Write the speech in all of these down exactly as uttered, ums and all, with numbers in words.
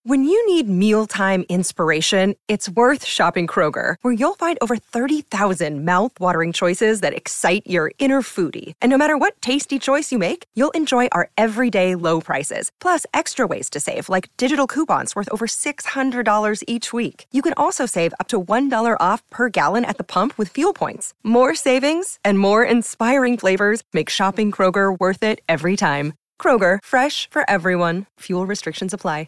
When you need mealtime inspiration, it's worth shopping Kroger, where you'll find over thirty thousand mouth-watering choices that excite your inner foodie. And no matter what tasty choice you make, you'll enjoy our everyday low prices, plus extra ways to save, like digital coupons worth over six hundred dollars each week. You can also save up to one dollar off per gallon at the pump with fuel points. More savings and more inspiring flavors make shopping Kroger worth it every time. Kroger, fresh for everyone. Fuel restrictions apply.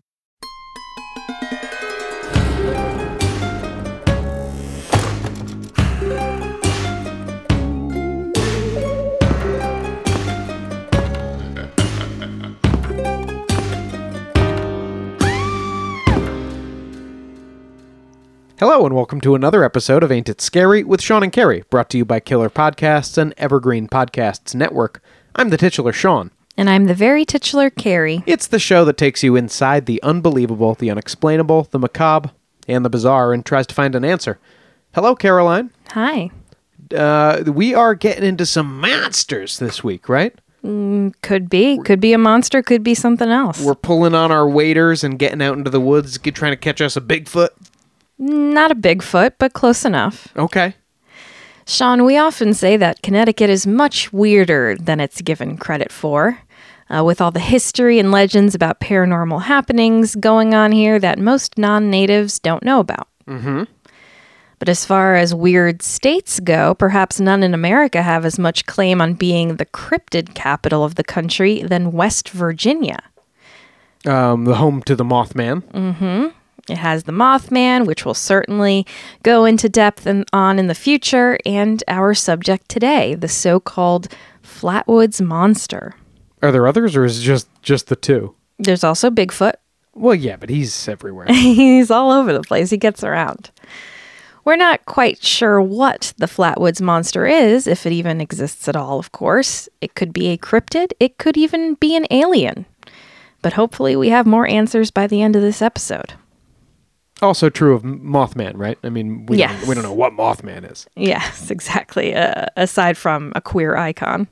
Hello and welcome to another episode of Ain't It Scary with Sean and Carrie, brought to you by Killer Podcasts and Evergreen Podcasts Network. I'm the titular Sean. And I'm the very titular Carrie. It's the show that takes you inside the unbelievable, the unexplainable, the macabre, and the bizarre and tries to find an answer. Hello, Caroline. Hi. Uh, we are getting into some monsters this week, right? Mm, could be. Could be a monster, could be something else. We're pulling on our waders and getting out into the woods, get, trying to catch us a Bigfoot. Not a Bigfoot, but close enough. Okay. Sean, we often say that Connecticut is much weirder than it's given credit for, uh, with all the history and legends about paranormal happenings going on here that most non-natives don't know about. Mm-hmm. But as far as weird states go, perhaps none in America have as much claim on being the cryptid capital of the country than West Virginia. Um, the home to the Mothman. Mm-hmm. It has the Mothman, which we'll certainly go into depth in, on in the future, and our subject today, the so-called Flatwoods Monster. Are there others, or is it just, just the two? There's also Bigfoot. Well, yeah, but he's everywhere. He's all over the place. He gets around. We're not quite sure what the Flatwoods Monster is, if it even exists at all, of course. It could be a cryptid. It could even be an alien. But hopefully we have more answers by the end of this episode. Also true of Mothman, right? I mean, we, yes. don't, we don't know what Mothman is. Yes, exactly. Uh, aside from a queer icon.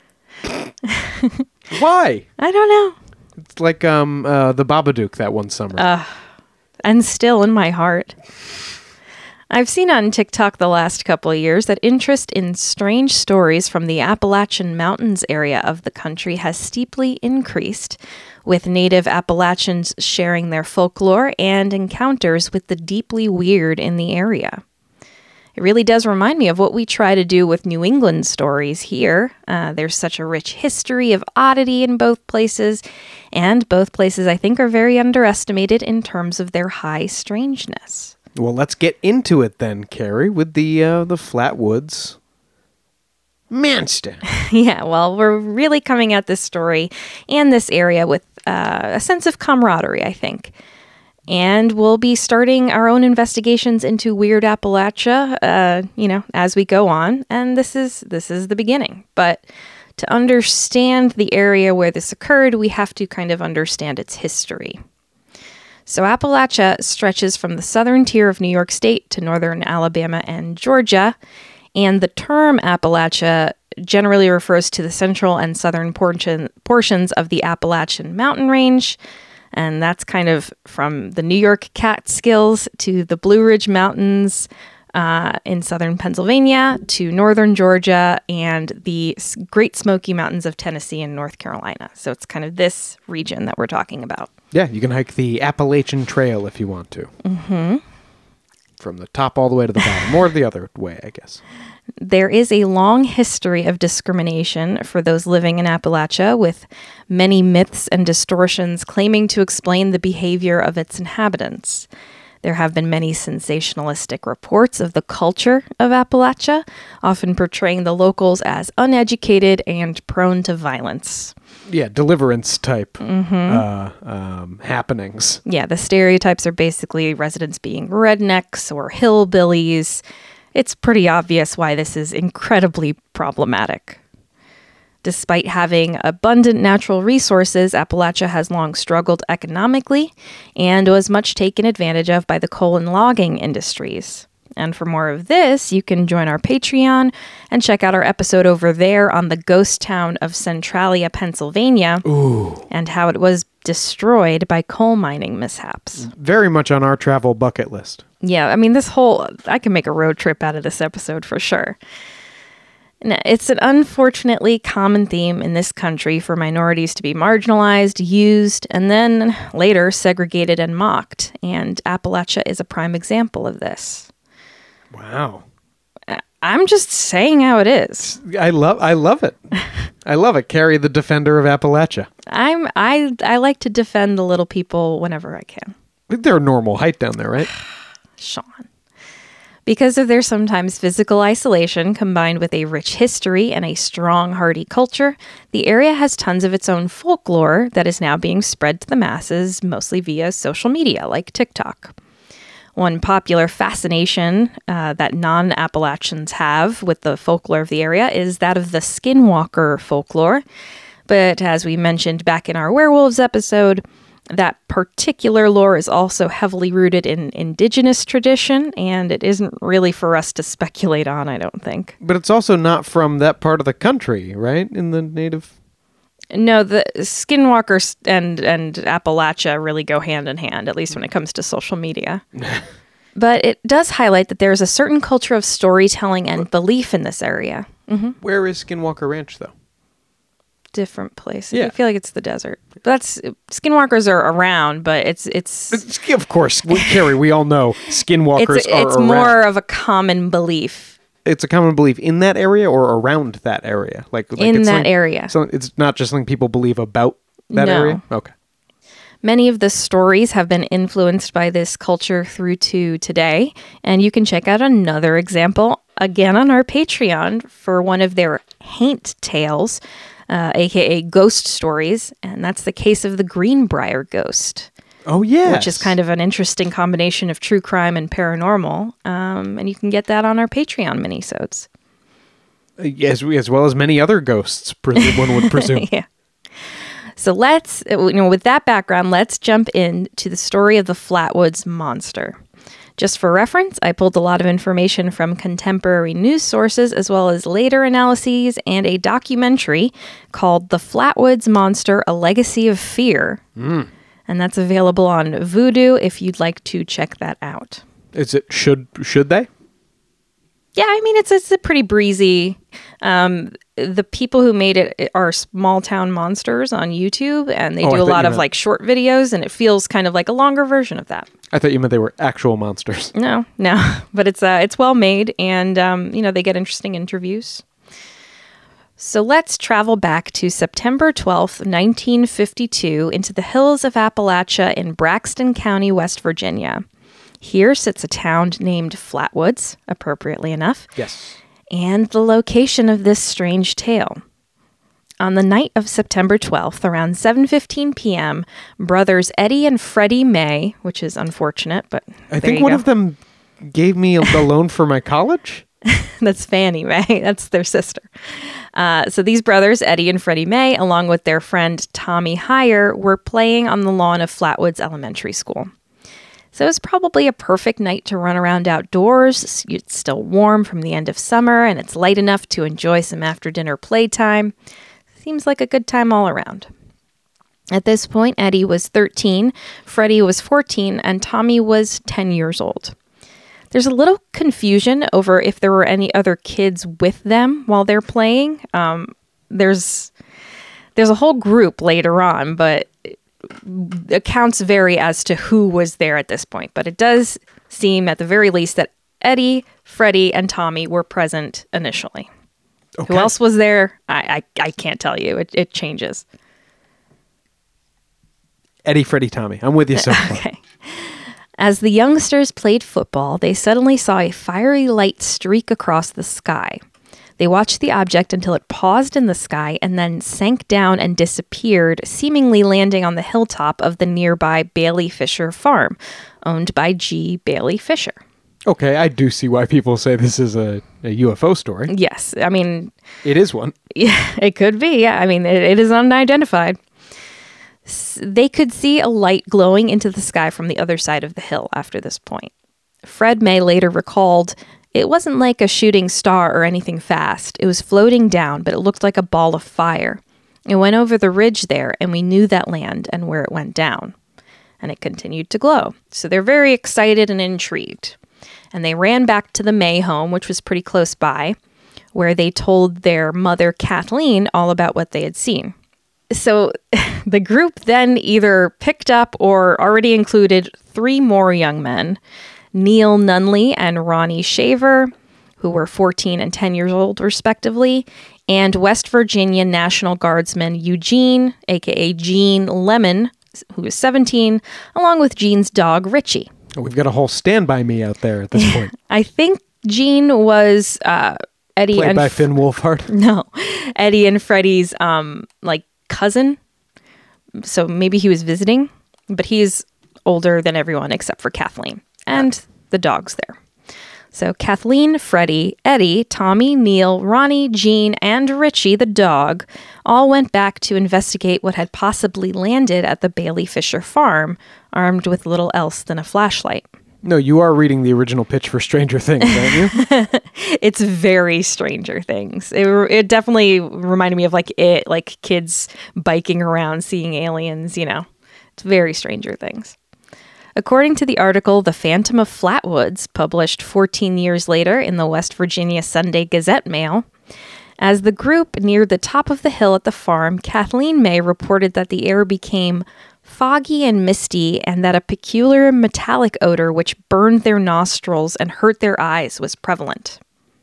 Why? I don't know. It's like um uh, the Babadook that one summer. Uh, and still in my heart. I've seen on TikTok the last couple of years that interest in strange stories from the Appalachian Mountains area of the country has steeply increased, with native Appalachians sharing their folklore and encounters with the deeply weird in the area. It really does remind me of what we try to do with New England stories here. Uh, there's such a rich history of oddity in both places, and both places I think are very underestimated in terms of their high strangeness. Well, let's get into it then, Carrie, with the uh, the Flatwoods Monster. Yeah, well, we're really coming at this story and this area with uh, a sense of camaraderie, I think. And we'll be starting our own investigations into Weird Appalachia, uh, you know, as we go on. And this is this is the beginning. But to understand the area where this occurred, we have to kind of understand its history. So Appalachia stretches from the southern tier of New York State to northern Alabama and Georgia, and the term Appalachia generally refers to the central and southern portion, portions of the Appalachian mountain range, and that's kind of from the New York Catskills to the Blue Ridge Mountains uh, in southern Pennsylvania to northern Georgia and the Great Smoky Mountains of Tennessee and North Carolina. So it's kind of this region that we're talking about. Yeah, you can hike the Appalachian Trail if you want to. Mm-hmm. From the top all the way to the bottom, or the other way, I guess. There is a long history of discrimination for those living in Appalachia, with many myths and distortions claiming to explain the behavior of its inhabitants. There have been many sensationalistic reports of the culture of Appalachia, often portraying the locals as uneducated and prone to violence. Yeah, deliverance type Mm-hmm. uh, um, happenings. Yeah, the stereotypes are basically residents being rednecks or hillbillies. It's pretty obvious why this is incredibly problematic. Despite having abundant natural resources, Appalachia has long struggled economically and was much taken advantage of by the coal and logging industries. And for more of this, you can join our Patreon and check out our episode over there on the ghost town of Centralia, Pennsylvania, Ooh. and how it was destroyed by coal mining mishaps. Very much on our travel bucket list. Yeah, I mean, this whole, I can make a road trip out of this episode for sure. Now, it's an unfortunately common theme in this country for minorities to be marginalized, used, and then later segregated and mocked. And Appalachia is a prime example of this. Wow. I'm just saying how it is. I love I love it. I love it. Carrie, the defender of Appalachia. I'm I I like to defend the little people whenever I can. They're normal height down there, right? Sean. Because of their sometimes physical isolation combined with a rich history and a strong, hardy culture, the area has tons of its own folklore that is now being spread to the masses, mostly via social media like TikTok. One popular fascination uh, that non-Appalachians have with the folklore of the area is that of the skinwalker folklore. But as we mentioned back in our werewolves episode, that particular lore is also heavily rooted in indigenous tradition, and it isn't really for us to speculate on, I don't think. But it's also not from that part of the country, right? In the native... No, the skinwalkers and, and Appalachia really go hand in hand, at least when it comes to social media. But it does highlight that there's a certain culture of storytelling and belief in this area. Mm-hmm. Where is Skinwalker Ranch, though? Different place. Yeah. I feel like it's the desert. But that's skinwalkers are around, but it's it's It's- Of course, we, Carrie, we all know skinwalkers it's, are it's around. more of a common belief It's a common belief in that area or around that area? Like, like in it's that something- area. So it's not just something people believe about that No. area? Okay. Many of the stories have been influenced by this culture through to today, and you can check out another example again on our Patreon for one of their haint tales, uh, aka ghost stories, and that's the case of the Greenbrier ghost. Oh, yeah. Which is kind of an interesting combination of true crime and paranormal. Um, and you can get that on our Patreon minisodes. As, as well as many other ghosts, presume, one would presume. Yeah. So let's, you know, with that background, let's jump into the story of the Flatwoods Monster. Just for reference, I pulled a lot of information from contemporary news sources as well as later analyses and a documentary called The Flatwoods Monster, A Legacy of Fear. Mm. And that's available on Vudu if you'd like to check that out. Is it, should should they? Yeah, I mean, it's it's a pretty breezy. Um, the people who made it are Small Town Monsters on YouTube, and they Oh, I do a thought lot you of meant- like short videos, and it feels kind of like a longer version of that. I thought you meant they were actual monsters. No, no, but it's uh, it's well made, and um, you know, they get interesting interviews. So let's travel back to September twelfth, nineteen fifty-two, into the hills of Appalachia in Braxton County, West Virginia. Here sits a town named Flatwoods, appropriately enough, Yes. and the location of this strange tale. On the night of September twelfth, around seven fifteen p.m., brothers Eddie and Freddie May, which is unfortunate, but I there think you one go. of them gave me a, a loan for my college. That's Fannie Mae. That's their sister. Uh, so these brothers, Eddie and Freddie May, along with their friend Tommy Heyer, were playing on the lawn of Flatwoods Elementary School. So it was probably a perfect night to run around outdoors. It's still warm from the end of summer, and it's light enough to enjoy some after-dinner playtime. Seems like a good time all around. At this point, Eddie was thirteen, Freddie was fourteen, and Tommy was ten years old. There's a little confusion over if there were any other kids with them while they're playing. Um, there's there's a whole group later on, but accounts vary as to who was there at this point. But it does seem, at the very least, that Eddie, Freddie, and Tommy were present initially. Okay. Who else was there? I I, I can't tell you. It, it changes. Eddie, Freddie, Tommy. I'm with you so far. Okay. As the youngsters played football, they suddenly saw a fiery light streak across the sky. They watched the object until it paused in the sky and then sank down and disappeared, seemingly landing on the hilltop of the nearby Bailey Fisher farm, owned by G. Bailey Fisher. Okay, I do see why people say this is a, a U F O story. Yes, I mean, It is one. yeah, it could be. Yeah, I mean, it, it is unidentified. S- They could see a light glowing into the sky from the other side of the hill after this point. Fred May later recalled, "It wasn't like a shooting star or anything fast. It was floating down, but it looked like a ball of fire. It went over the ridge there, and we knew that land and where it went down. And it continued to glow. So they're very excited and intrigued. And they ran back to the May home, which was pretty close by, where they told their mother, Kathleen, all about what they had seen. So the group then either picked up or already included three more young men, Neil Nunley and Ronnie Shaver, who were fourteen and ten years old, respectively, and West Virginia National Guardsman Eugene, a k a. Gene Lemon, who was seventeen, along with Gene's dog, Richie. Oh, we've got a whole Stand By Me out there at this point. I think Gene was uh, Eddie Played and... by Finn Wolfhard? No. Eddie and Freddie's, um, like, cousin. So maybe he was visiting, but he's older than everyone except for Kathleen and the dogs there. So Kathleen, Freddie, Eddie, Tommy, Neil, Ronnie, Gene, and Richie, the dog, all went back to investigate what had possibly landed at the Bailey Fisher farm, armed with little else than a flashlight. No, you are reading the original pitch for Stranger Things, aren't you? It's very Stranger Things. It, it definitely reminded me of like it, like kids biking around, seeing aliens, you know. It's very Stranger Things. According to the article, The Phantom of Flatwoods, published fourteen years later in the West Virginia Sunday Gazette Mail, as the group neared the top of the hill at the farm, Kathleen May reported that the air became foggy and misty and that a peculiar metallic odor which burned their nostrils and hurt their eyes was prevalent.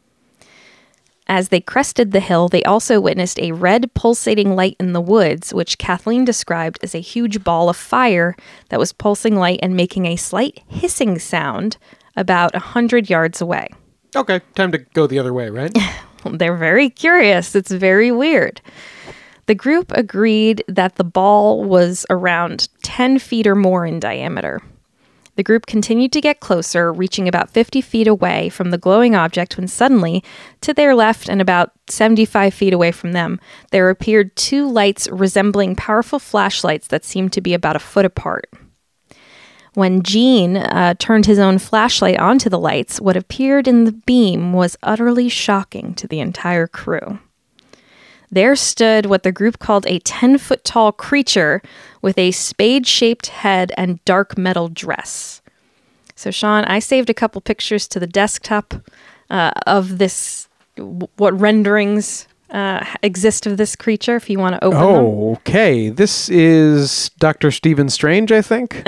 As they crested the hill, they also witnessed a red pulsating light in the woods, which Kathleen described as a huge ball of fire that was pulsing light and making a slight hissing sound about a hundred yards away. Okay, time to go the other way, right? They're very curious. It's very weird. The group agreed that the ball was around ten feet or more in diameter. The group continued to get closer, reaching about fifty feet away from the glowing object when suddenly, to their left and about seventy-five feet away from them, there appeared two lights resembling powerful flashlights that seemed to be about a foot apart. When Gene uh, turned his own flashlight onto the lights, what appeared in the beam was utterly shocking to the entire crew. There stood what the group called a ten-foot-tall creature with a spade-shaped head and dark metal dress. So, Sean, I saved a couple pictures to the desktop uh, of this, w- what renderings uh, exist of this creature, if you want to open oh, them. Oh, okay. This is Doctor Stephen Strange, I think.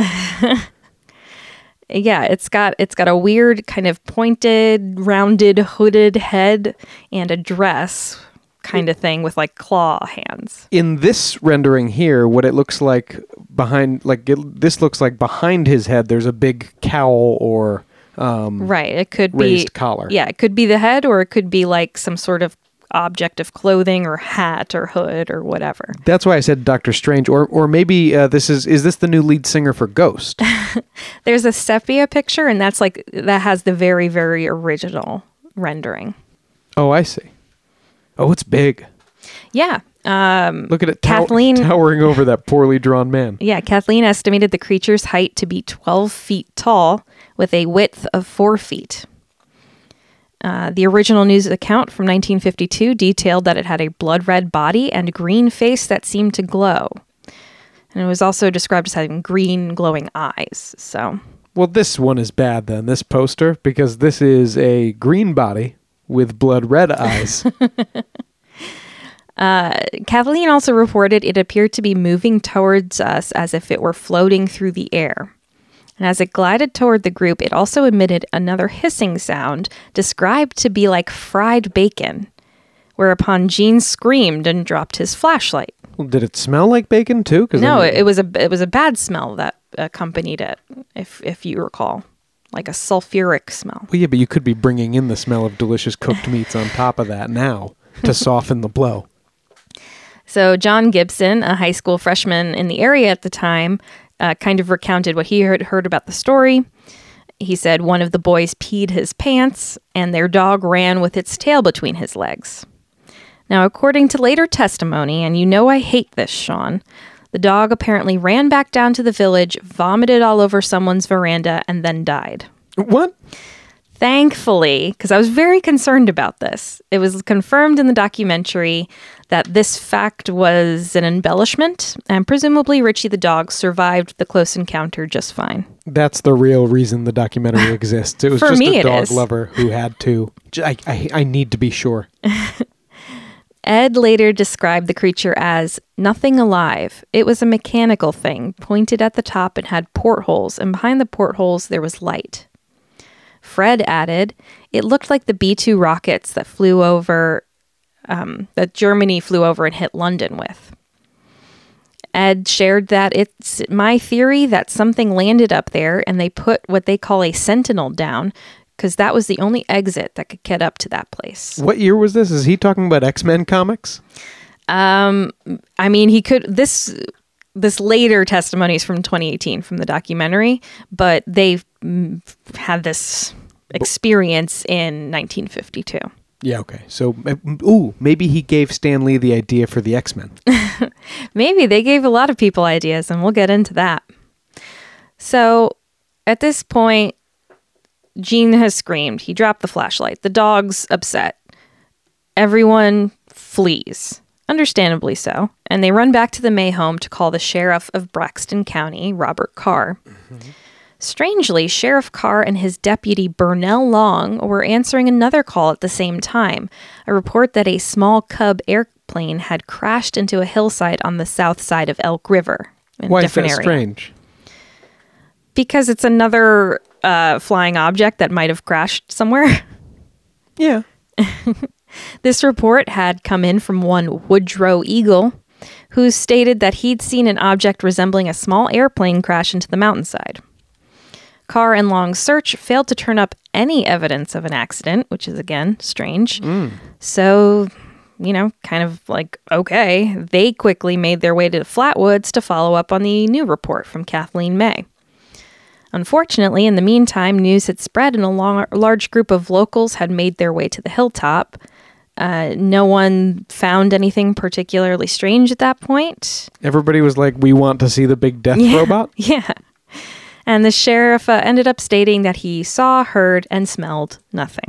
Yeah, it's got it's got a weird kind of pointed, rounded, hooded head and a dress kind of thing with like claw hands. In this rendering here, what it looks like behind, like it, this looks like behind his head, there's a big cowl or um, right. It could raised be collar. Yeah, it could be the head, or it could be like some sort of object of clothing or hat or hood or whatever. That's why I said Doctor Strange, or or maybe uh, this is is this the new lead singer for Ghost? There's a sepia picture, and that's like that has the very very original rendering. Oh, I see. Oh, it's big. Yeah. Um, Look at it tow- Kathleen, towering over that poorly drawn man. Yeah, Kathleen estimated the creature's height to be twelve feet tall with a width of four feet. Uh, the original news account from nineteen fifty-two detailed that it had a blood-red body and green face that seemed to glow. And it was also described as having green glowing eyes. So, well, this one is bad then, this poster, because this is a green body with blood-red eyes. uh, Kathleen also reported it appeared to be moving towards us as if it were floating through the air. And as it glided toward the group, it also emitted another hissing sound described to be like fried bacon, whereupon Gene screamed and dropped his flashlight. Well, did it smell like bacon too? 'Cause No, I mean, it was a it was a bad smell that accompanied it, if if you recall, like a sulfuric smell. Well, yeah, but you could be bringing in the smell of delicious cooked meats on top of that now to soften the blow. So John Gibson, a high school freshman in the area at the time, uh, kind of recounted what he heard, heard about the story. He said one of the boys peed his pants and their dog ran with its tail between his legs. Now, according to later testimony, and you know I hate this, Sean, the dog apparently ran back down to the village, vomited all over someone's veranda, and then died. What? Thankfully, because I was very concerned about this, it was confirmed in the documentary that this fact was an embellishment, and presumably Richie the dog survived the close encounter just fine. That's the real reason the documentary exists. It was For just me, a it dog is. lover who had to. I, I, I need to be sure. Ed later described the creature as nothing alive. It was a mechanical thing, pointed at the top and had portholes, and behind the portholes there was light. Fred added, it looked like the B two rockets that flew over, um, that Germany flew over and hit London with. Ed shared that it's my theory that something landed up there and they put what they call a sentinel down, because that was the only exit that could get up to that place. What year was this? Is he talking about X-Men comics? Um, I mean, he could, this, this later testimony is from twenty eighteen from the documentary, but they've mm, had this experience in nineteen fifty-two. Yeah, okay. So, uh, ooh, maybe he gave Stan Lee the idea for the X-Men. Maybe they gave a lot of people ideas, and we'll get into that. So, at this point, Gene has screamed. He dropped the flashlight. The dog's upset. Everyone flees, understandably so, and they run back to the May home to call the sheriff of Braxton County, Robert Carr. Mm-hmm. Strangely, Sheriff Carr and his deputy Burnell Long were answering another call at the same time, a report that a small Cub airplane had crashed into a hillside on the south side of Elk River. In Why a is that different area. strange? Because it's another uh, flying object that might have crashed somewhere. Yeah. This report had come in from one Woodrow Eagle, who stated that he'd seen an object resembling a small airplane crash into the mountainside. Carr and Long's search failed to turn up any evidence of an accident, which is, again, strange. Mm. So, you know, kind of like, okay, they quickly made their way to the Flatwoods to follow up on the new report from Kathleen May. Unfortunately, in the meantime, news had spread and a long, large group of locals had made their way to the hilltop. Uh, no one found anything particularly strange at that point. Everybody was like, we want to see the big death yeah, robot? Yeah. And the sheriff uh, ended up stating that he saw, heard, and smelled nothing.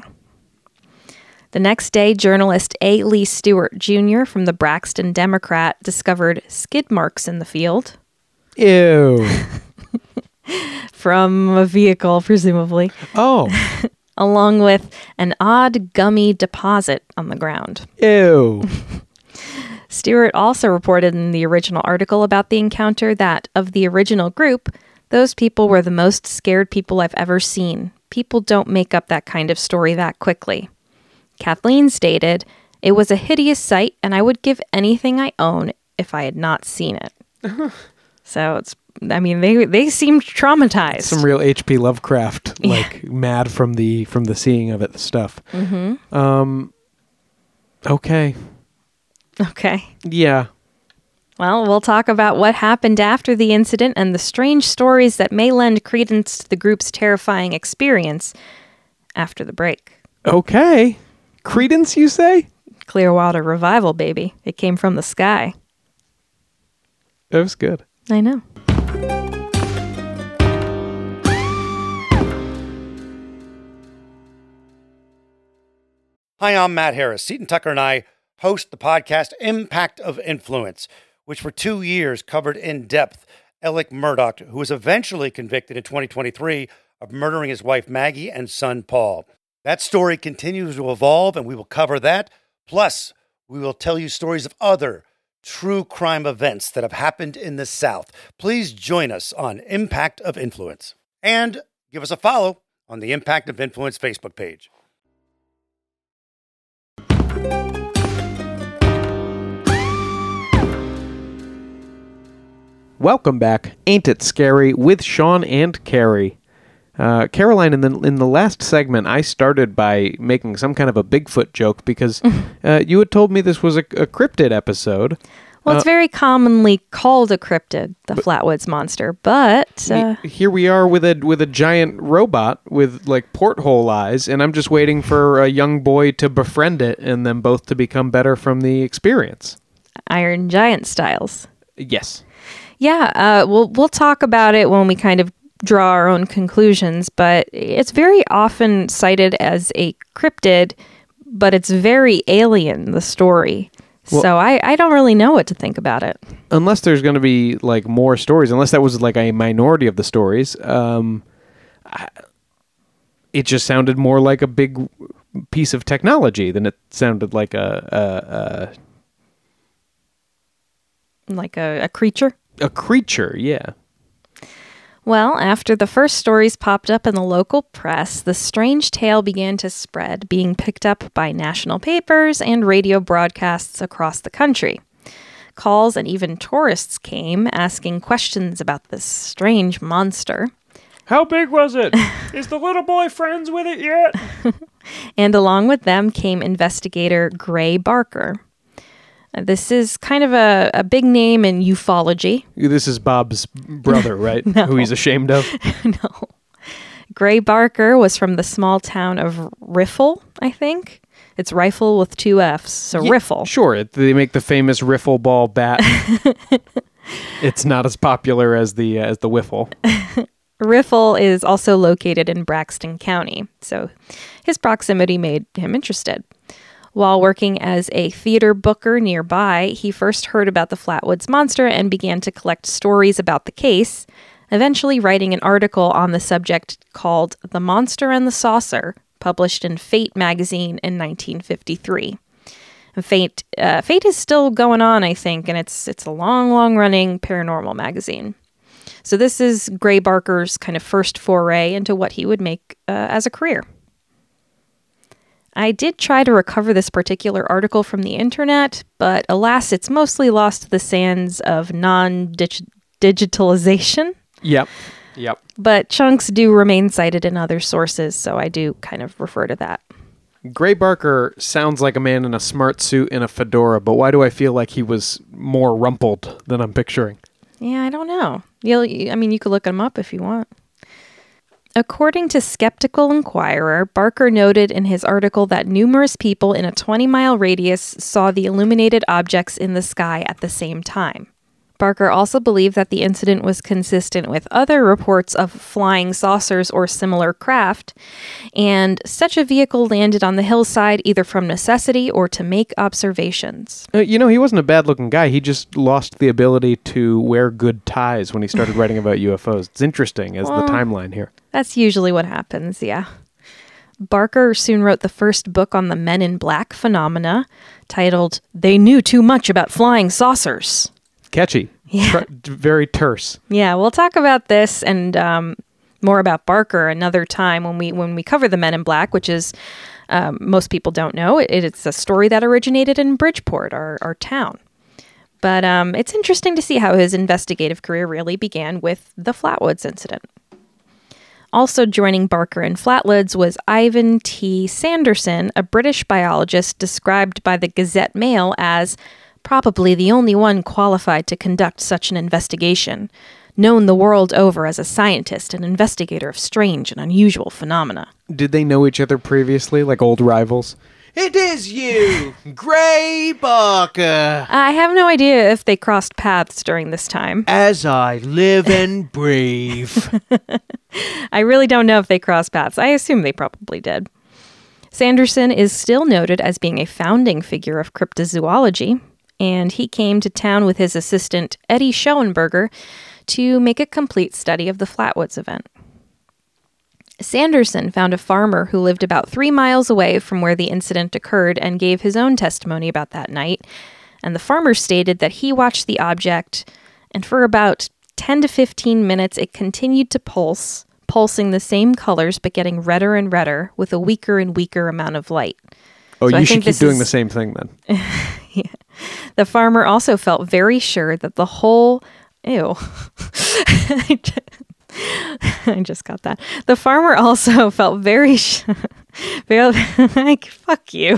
The next day, journalist A. Lee Stewart Junior from the Braxton Democrat discovered skid marks in the field. Ew. From a vehicle, presumably. Oh. Along with an odd gummy deposit on the ground. Ew. Stewart also reported in the original article about the encounter that, of the original group, those people were the most scared people I've ever seen. People don't make up that kind of story that quickly. Kathleen stated, it was a hideous sight, and I would give anything I own if I had not seen it. So it's, I mean, they they seemed traumatized. Some real H P Lovecraft, like yeah. mad from the from the seeing of it stuff. Mm-hmm. Um. Okay. Okay. Yeah. Well, we'll talk about what happened after the incident and the strange stories that may lend credence to the group's terrifying experience after the break. Okay. Credence, you say? Clearwater Revival, baby. It came from the sky. That was good. I know. Hi, I'm Matt Harris. Seton Tucker and I host the podcast Impact of Influence, which for two years covered in depth Alec Murdaugh, who was eventually convicted in twenty twenty-three of murdering his wife Maggie and son Paul. That story continues to evolve, and we will cover that. Plus, we will tell you stories of other true crime events that have happened in the South. Please join us on Impact of Influence. And give us a follow on the Impact of Influence Facebook page. Welcome back. Ain't It Scary with Sean and Carrie. Uh, Caroline, in the in the last segment, I started by making some kind of a Bigfoot joke because uh, you had told me this was a, a cryptid episode. Well, it's uh, very commonly called a cryptid, the but, Flatwoods Monster, but uh, here we are with a with a giant robot with like porthole eyes, and I'm just waiting for a young boy to befriend it and them both to become better from the experience. Iron Giant styles. Yes. Yeah, uh, we'll we'll talk about it when we kind of draw our own conclusions, but it's very often cited as a cryptid, but it's very alien, the story. Well, so I, I don't really know what to think about it. Unless there's going to be like more stories, unless that was like a minority of the stories, um, I, it just sounded more like a big piece of technology than it sounded like a... a, a like a, a creature? A creature, yeah. Well, after the first stories popped up in the local press, the strange tale began to spread, being picked up by national papers and radio broadcasts across the country. Calls and even tourists came asking questions about this strange monster. How big was it? Is the little boy friends with it yet? And along with them came investigator Gray Barker. This is kind of a, a big name in ufology. This is Bob's brother, right? No. Who he's ashamed of? No. Gray Barker was from the small town of Riffle, I think. It's rifle with two F's, so yeah, Riffle. Sure, it, they make the famous riffle ball bat. It's not as popular as the uh, as the wiffle. Riffle is also located in Braxton County, so his proximity made him interested. While working as a theater booker nearby, he first heard about the Flatwoods Monster and began to collect stories about the case, eventually writing an article on the subject called The Monster and the Saucer, published in Fate magazine in nineteen fifty-three. Fate, uh, Fate is still going on, I think, and it's it's a long, long-running paranormal magazine. So this is Gray Barker's kind of first foray into what he would make uh, as a career. I did try to recover this particular article from the internet, but alas, it's mostly lost to the sands of non-digitalization. Yep, yep. But chunks do remain cited in other sources, so I do kind of refer to that. Gray Barker sounds like a man in a smart suit and a fedora, but why do I feel like he was more rumpled than I'm picturing? Yeah, I don't know. You'll, I mean, you could look him up if you want. According to Skeptical Inquirer, Barker noted in his article that numerous people in a twenty-mile radius saw the illuminated objects in the sky at the same time. Barker also believed that the incident was consistent with other reports of flying saucers or similar craft, and such a vehicle landed on the hillside either from necessity or to make observations. Uh, you know, he wasn't a bad-looking guy. He just lost the ability to wear good ties when he started writing about U F Os. It's interesting as well, the timeline here. That's usually what happens, yeah. Barker soon wrote the first book on the Men in Black phenomena, titled They Knew Too Much About Flying Saucers. Catchy. Yeah. Tr- very terse. Yeah, we'll talk about this and um, more about Barker another time when we when we cover the Men in Black, which is, um, most people don't know, it, it's a story that originated in Bridgeport, our, our town. But um, it's interesting to see how his investigative career really began with the Flatwoods incident. Also joining Barker in Flatwoods was Ivan T. Sanderson, a British biologist described by the Gazette Mail as probably the only one qualified to conduct such an investigation, known the world over as a scientist and investigator of strange and unusual phenomena. Did they know each other previously, like old rivals? It is you, Gray Barker. I have no idea if they crossed paths during this time. As I live and breathe. I really don't know if they crossed paths. I assume they probably did. Sanderson is still noted as being a founding figure of cryptozoology, and he came to town with his assistant, Eddie Schoenberger, to make a complete study of the Flatwoods event. Sanderson found a farmer who lived about three miles away from where the incident occurred and gave his own testimony about that night, and the farmer stated that he watched the object, and for about ten to fifteen minutes it continued to pulse, pulsing the same colors but getting redder and redder with a weaker and weaker amount of light. Oh, So you I should think keep this doing is- the same thing then. Yeah. The farmer also felt very sure that the whole... Ew. I just got that. The farmer also felt very... Sh- very like, fuck you.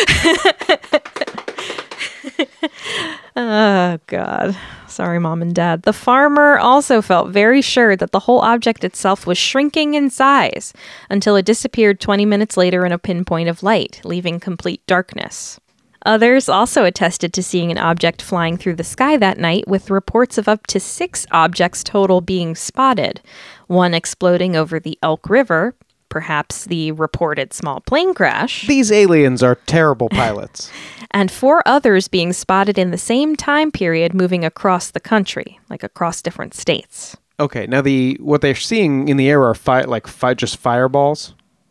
Oh, God. Sorry, Mom and Dad. The farmer also felt very sure that the whole object itself was shrinking in size until it disappeared twenty minutes later in a pinpoint of light, leaving complete darkness. Others also attested to seeing an object flying through the sky that night, with reports of up to six objects total being spotted, one exploding over the Elk River, perhaps the reported small plane crash, These aliens are terrible pilots. and four others being spotted in the same time period moving across the country, like across different states. Okay, now the what they're seeing in the air are fi- like fi- just fireballs.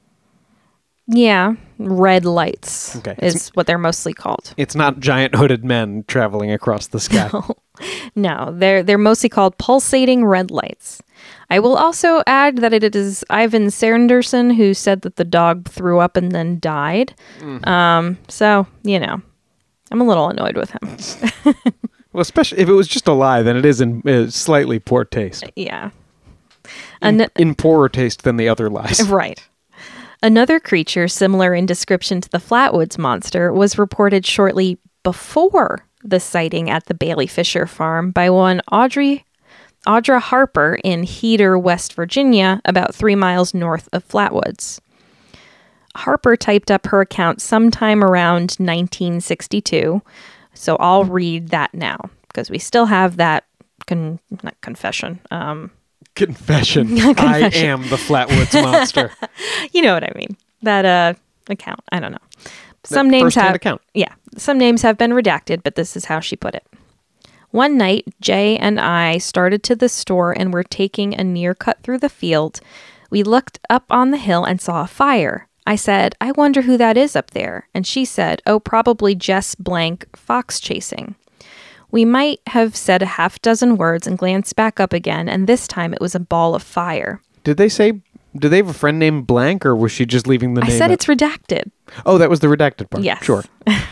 Yeah, red lights Okay. is what they're mostly called. It's not giant hooded men traveling across the sky. No, they're they're mostly called pulsating red lights. I will also add that it is Ivan Sanderson who said that the dog threw up and then died. Mm. Um, so, you know, I'm a little annoyed with him. Well, especially if it was just a lie, then it is in uh, slightly poor taste. Yeah. In, An- in poorer taste than the other lies. right. Another creature similar in description to the Flatwoods monster was reported shortly before the sighting at the Bailey Fisher farm by one Audrey Audra Harper in Heater, West Virginia, about three miles north of Flatwoods. Harper typed up her account sometime around nineteen sixty-two, so I'll read that now because we still have that con- not confession. Um, Confession. Confession. I am the Flatwoods monster. you know what I mean? That uh, account. I don't know. Some That names first-hand have account. yeah. Some names have been redacted, but this is how she put it. One night, Jay and I started to the store and were taking a near cut through the field. We looked up on the hill and saw a fire. I said, "I wonder who that is up there." And she said, "Oh, probably Jess blank fox chasing." We might have said a half dozen words and glanced back up again, and this time it was a ball of fire. Did they say, did they have a friend named Blank, or was she just leaving the I name? said out? it's redacted. Oh, that was the redacted part. Yes. Sure.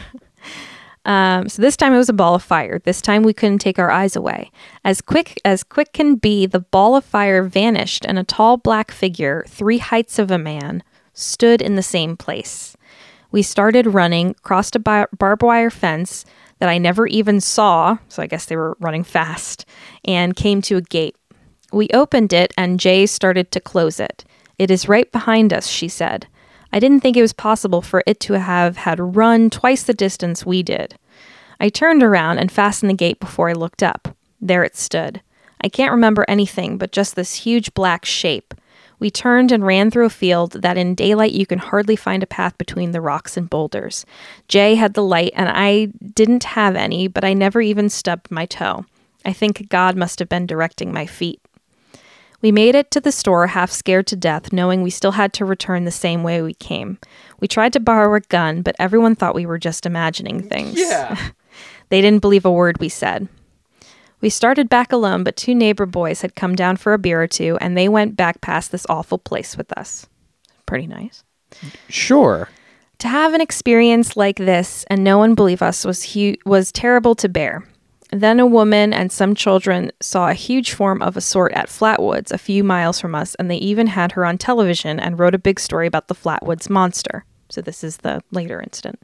Um, so this time it was a ball of fire. This time we couldn't take our eyes away. As quick as quick can be, the ball of fire vanished and a tall black figure, three heights of a man, stood in the same place. We started running, crossed a bar- barbed wire fence that I never even saw, so I guess they were running fast, and came to a gate. We opened it and Jay started to close it. "It is right behind us," she said. I didn't think it was possible for it to have had run twice the distance we did. I turned around and fastened the gate before I looked up. There it stood. I can't remember anything but just this huge black shape. We turned and ran through a field that in daylight you can hardly find a path between the rocks and boulders. Jay had the light and I didn't have any, but I never even stubbed my toe. I think God must have been directing my feet. We made it to the store half scared to death, knowing we still had to return the same way we came. We tried to borrow a gun, but everyone thought we were just imagining things. Yeah. They didn't believe a word we said. We started back alone, but two neighbor boys had come down for a beer or two, and they went back past this awful place with us. Pretty nice. Sure. To have an experience like this and no one believe us was hu- was terrible to bear. Then a woman and some children saw a huge form of a sort at Flatwoods a few miles from us, and they even had her on television and wrote a big story about the Flatwoods monster. So this is the later incident.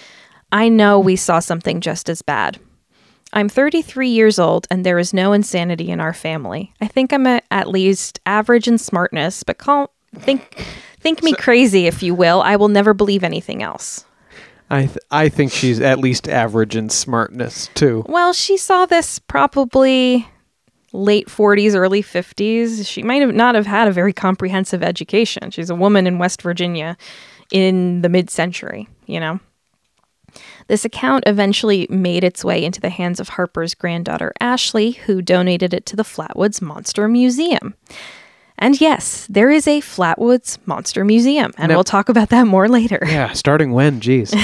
I know we saw something just as bad. I'm thirty-three years old, and there is no insanity in our family. I think I'm a, at least average in smartness, but call, think, think me crazy if you will. I will never believe anything else. I th- I think she's at least average in smartness, too. Well, she saw this probably late forties, early fifties. She might have not have had a very comprehensive education. She's a woman in West Virginia in the mid-century, you know. This account eventually made its way into the hands of Harper's granddaughter, Ashley, who donated it to the Flatwoods Monster Museum. And yes, there is a Flatwoods Monster Museum, and Now- we'll talk about that more later. Yeah, starting when? Geez.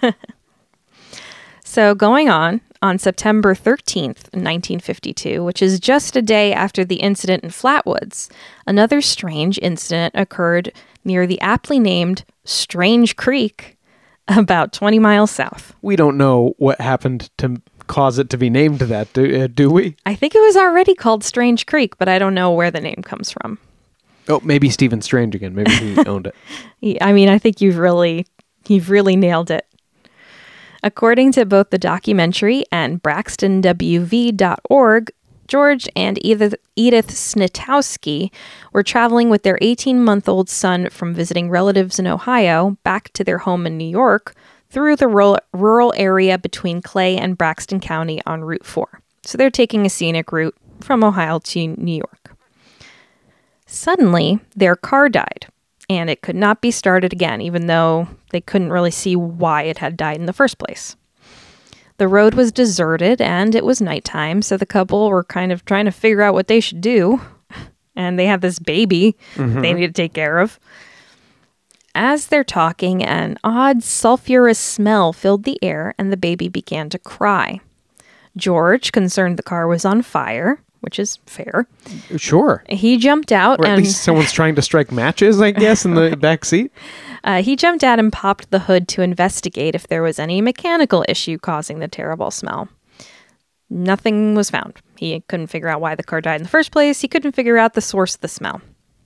So going on, on September thirteenth, nineteen fifty-two, which is just a day after the incident in Flatwoods, another strange incident occurred near the aptly named Strange Creek, about twenty miles south. We don't know what happened to cause it to be named that, do, uh, do we? I think it was already called Strange Creek, but I don't know where the name comes from. Oh, maybe Stephen Strange again. Maybe he owned it. Yeah, I mean, I think you've really, you've really nailed it. According to both the documentary and Braxton W V dot org, George and Edith, Edith Snitowski were traveling with their eighteen-month-old son from visiting relatives in Ohio back to their home in New York through the rural, rural area between Clay and Braxton County on Route four. So they're taking a scenic route from Ohio to New York. Suddenly, their car died, and it could not be started again, even though they couldn't really see why it had died in the first place. The road was deserted, and it was nighttime, so the couple were kind of trying to figure out what they should do. And they have this baby mm-hmm. they need to take care of. As they're talking, an odd sulfurous smell filled the air, and the baby began to cry. George, concerned the car was on fire, which is fair. Sure. He jumped out. Or at and least someone's trying to strike matches, I guess, in the back seat. Uh, he jumped out and popped the hood to investigate if there was any mechanical issue causing the terrible smell. Nothing was found. He couldn't figure out why the car died in the first place. He couldn't figure out the source of the smell.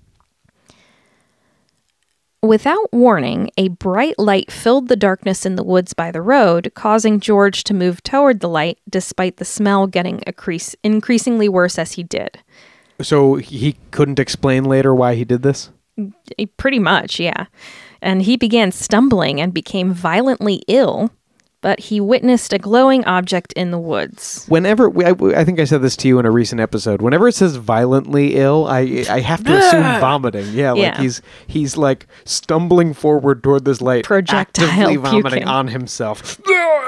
Without warning, a bright light filled the darkness in the woods by the road, causing George to move toward the light, despite the smell getting increase- increasingly worse as he did. So he couldn't explain later why he did this? Pretty much, yeah. And he began stumbling and became violently ill, but he witnessed a glowing object in the woods. Whenever, I, I think I said this to you in a recent episode, whenever it says violently ill, I I have to assume vomiting. Yeah, like Yeah. he's he's like stumbling forward toward this light, Projectile actively vomiting puking. on himself.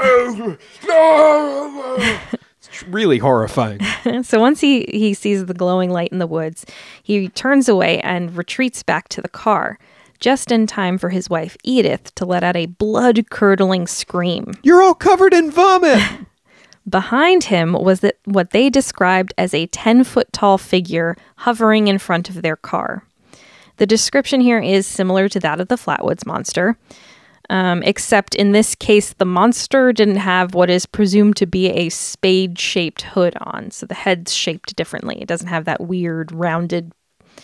It's really horrifying. So once he, he sees the glowing light in the woods, he turns away and retreats back to the car, just in time for his wife Edith to let out a blood-curdling scream. You're all covered in vomit! Behind him was the, what they described as a ten-foot-tall figure hovering in front of their car. The description here is similar to that of the Flatwoods Monster, um, except in this case, the monster didn't have what is presumed to be a spade-shaped hood on, so the head's shaped differently. It doesn't have that weird, rounded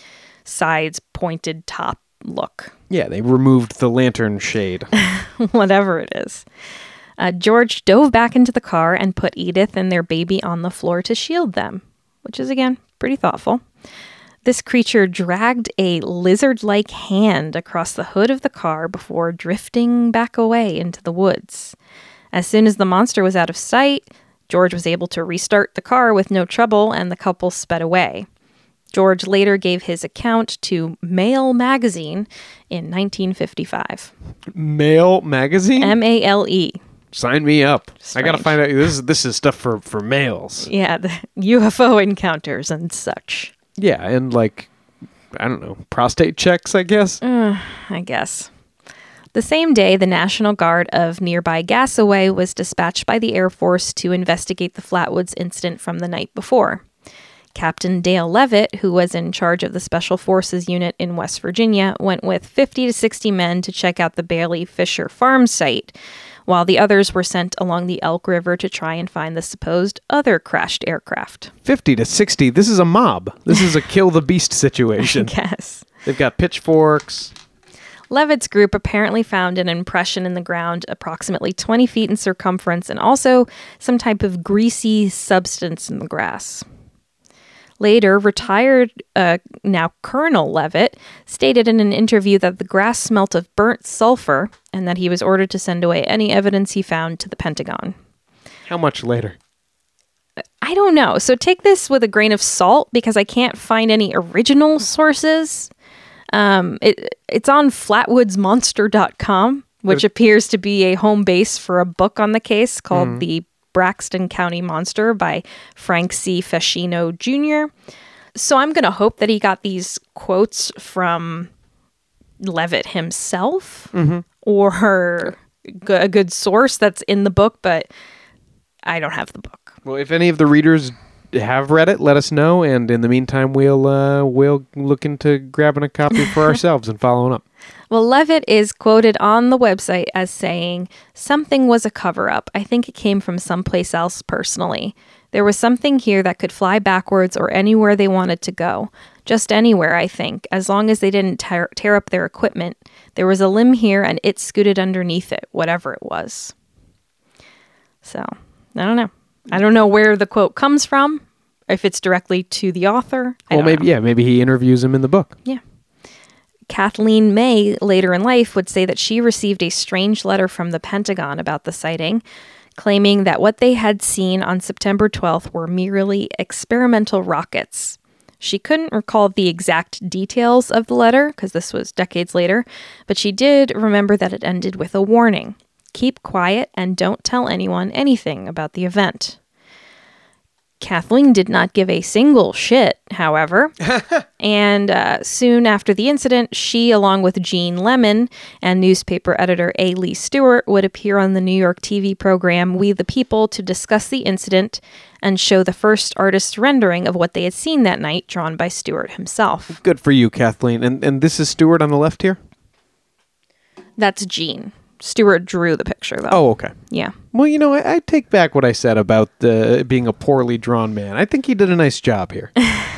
sides, pointed top look. Yeah, they removed the lantern shade. Whatever it is. Uh, George dove back into the car and put Edith and their baby on the floor to shield them, which is, again, pretty thoughtful. This creature dragged a lizard-like hand across the hood of the car before drifting back away into the woods. As soon as the monster was out of sight, George was able to restart the car with no trouble, and the couple sped away. George later gave his account to Mail Magazine in nineteen fifty-five. Mail Magazine? M A L E. Sign me up. Strange. I gotta find out. This is this is stuff for, for males. Yeah, the U F O encounters and such. Yeah, and like, I don't know, prostate checks, I guess? Uh, I guess. The same day, the National Guard of nearby Gassaway was dispatched by the Air Force to investigate the Flatwoods incident from the night before. Captain Dale Levitt, who was in charge of the Special Forces unit in West Virginia, went with fifty to sixty men to check out the Bailey Fisher farm site, while the others were sent along the Elk River to try and find the supposed other crashed aircraft. fifty to sixty. This is a mob. This is a kill the beast situation. Yes. They've got pitchforks. Levitt's group apparently found an impression in the ground approximately twenty feet in circumference and also some type of greasy substance in the grass. Later, retired, uh, now Colonel Levitt, stated in an interview that the grass smelt of burnt sulfur and that he was ordered to send away any evidence he found to the Pentagon. How much later? I don't know. So take this with a grain of salt because I can't find any original sources. Um, it, it's on flatwoods monster dot com, which There's- appears to be a home base for a book on the case called Mm. The Braxton County Monster by Frank C. Fascino Junior So I'm going to hope that he got these quotes from Levitt himself Mhm. or g- a good source that's in the book, but I don't have the book. Well, if any of the readers have read it, let us know. And in the meantime, we'll uh, we'll look into grabbing a copy for ourselves and following up. Well, Levitt is quoted on the website as saying, "Something was a cover-up. I think it came from someplace else personally. There was something here that could fly backwards or anywhere they wanted to go. Just anywhere, I think, as long as they didn't tear, tear up their equipment. There was a limb here and it scooted underneath it, whatever it was." So, I don't know. I don't know where the quote comes from, if it's directly to the author. I Well, don't maybe know. yeah, maybe he interviews him in the book. Yeah. Kathleen May, later in life, would say that she received a strange letter from the Pentagon about the sighting, claiming that what they had seen on September twelfth were merely experimental rockets. She couldn't recall the exact details of the letter, because this was decades later, but she did remember that it ended with a warning. Keep quiet and don't tell anyone anything about the event. Kathleen did not give a single shit, however, and uh, soon after the incident, she, along with Jean Lemon and newspaper editor A. Lee Stewart, would appear on the New York T V program We the People to discuss the incident and show the first artist's rendering of what they had seen that night, drawn by Stewart himself. Good for you, Kathleen. And and this is Stewart on the left here? That's Jean. Stewart drew the picture, though. Oh, okay. Yeah. Well, you know, I, I take back what I said about uh, being a poorly drawn man. I think he did a nice job here.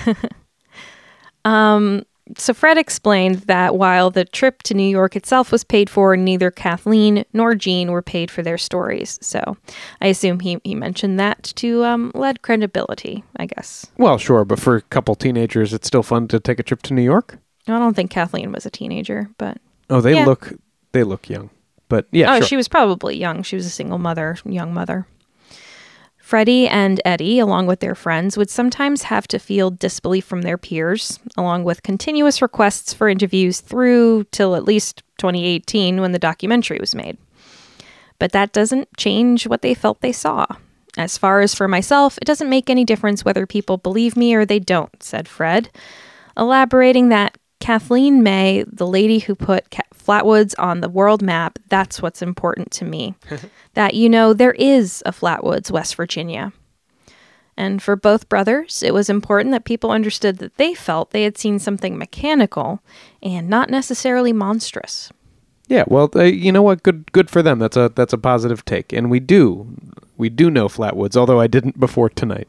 um. So Fred explained that while the trip to New York itself was paid for, neither Kathleen nor Jean were paid for their stories. So I assume he, he mentioned that to um, lend credibility, I guess. Well, sure, but for a couple teenagers, it's still fun to take a trip to New York. I don't think Kathleen was a teenager, but... Oh, they yeah. look they look young. But yeah, Oh, sure. she was probably young. She was a single mother, young mother. Freddie and Eddie, along with their friends, would sometimes have to feel disbelief from their peers, along with continuous requests for interviews through till at least twenty eighteen when the documentary was made. But that doesn't change what they felt they saw. As far as for myself, it doesn't make any difference whether people believe me or they don't, said Fred, elaborating that Kathleen May, the lady who put Ca- Flatwoods on the world map, that's what's important to me. That, you know, there is a Flatwoods, West Virginia. And for both brothers, it was important that people understood that they felt they had seen something mechanical and not necessarily monstrous. Yeah, well, uh, you know what? Good, good for them. That's a that's a positive take, and we do we do know Flatwoods, although I didn't before tonight.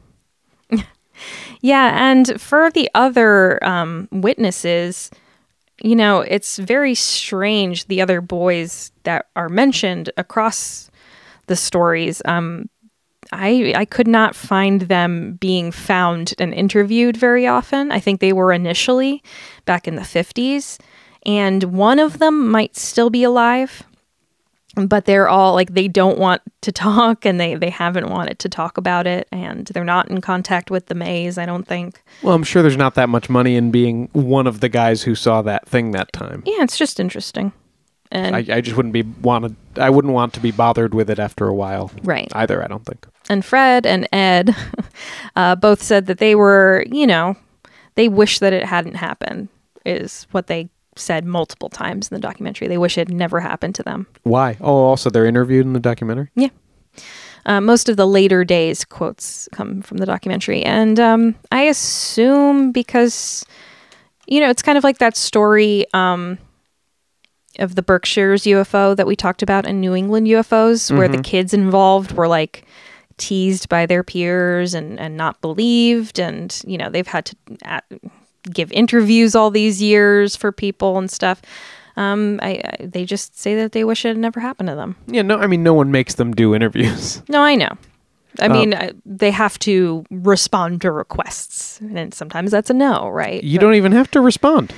Yeah, and for the other um, witnesses, you know, it's very strange. The other boys that are mentioned across the stories, um, I I could not find them being found and interviewed very often. I think they were initially back in the fifties. And one of them might still be alive, but they're all like, they don't want to talk and they, they haven't wanted to talk about it. And they're not in contact with the Mays, I don't think. Well, I'm sure there's not that much money in being one of the guys who saw that thing that time. Yeah, it's just interesting. And I, I just wouldn't be wanted. I wouldn't want to be bothered with it after a while. Right. Either, I don't think. And Fred and Ed uh, both said that they were, you know, they wish that it hadn't happened, is what they said multiple times in the documentary. They wish it never happened to them. Why? Oh, also they're interviewed in the documentary? Yeah. Uh, most of the later days quotes come from the documentary. And um, I assume because, you know, it's kind of like that story um, of the Berkshires U F O that we talked about in New England U F Os, mm-hmm. where the kids involved were like teased by their peers and, and not believed. And, you know, they've had to at, give interviews all these years for people and stuff. Um, I, I they just say that they wish it had never happened to them. Yeah, no, I mean, no one makes them do interviews. No, I know. I Um, mean, uh, they have to respond to requests, and sometimes that's a no, right? You But don't even have to respond.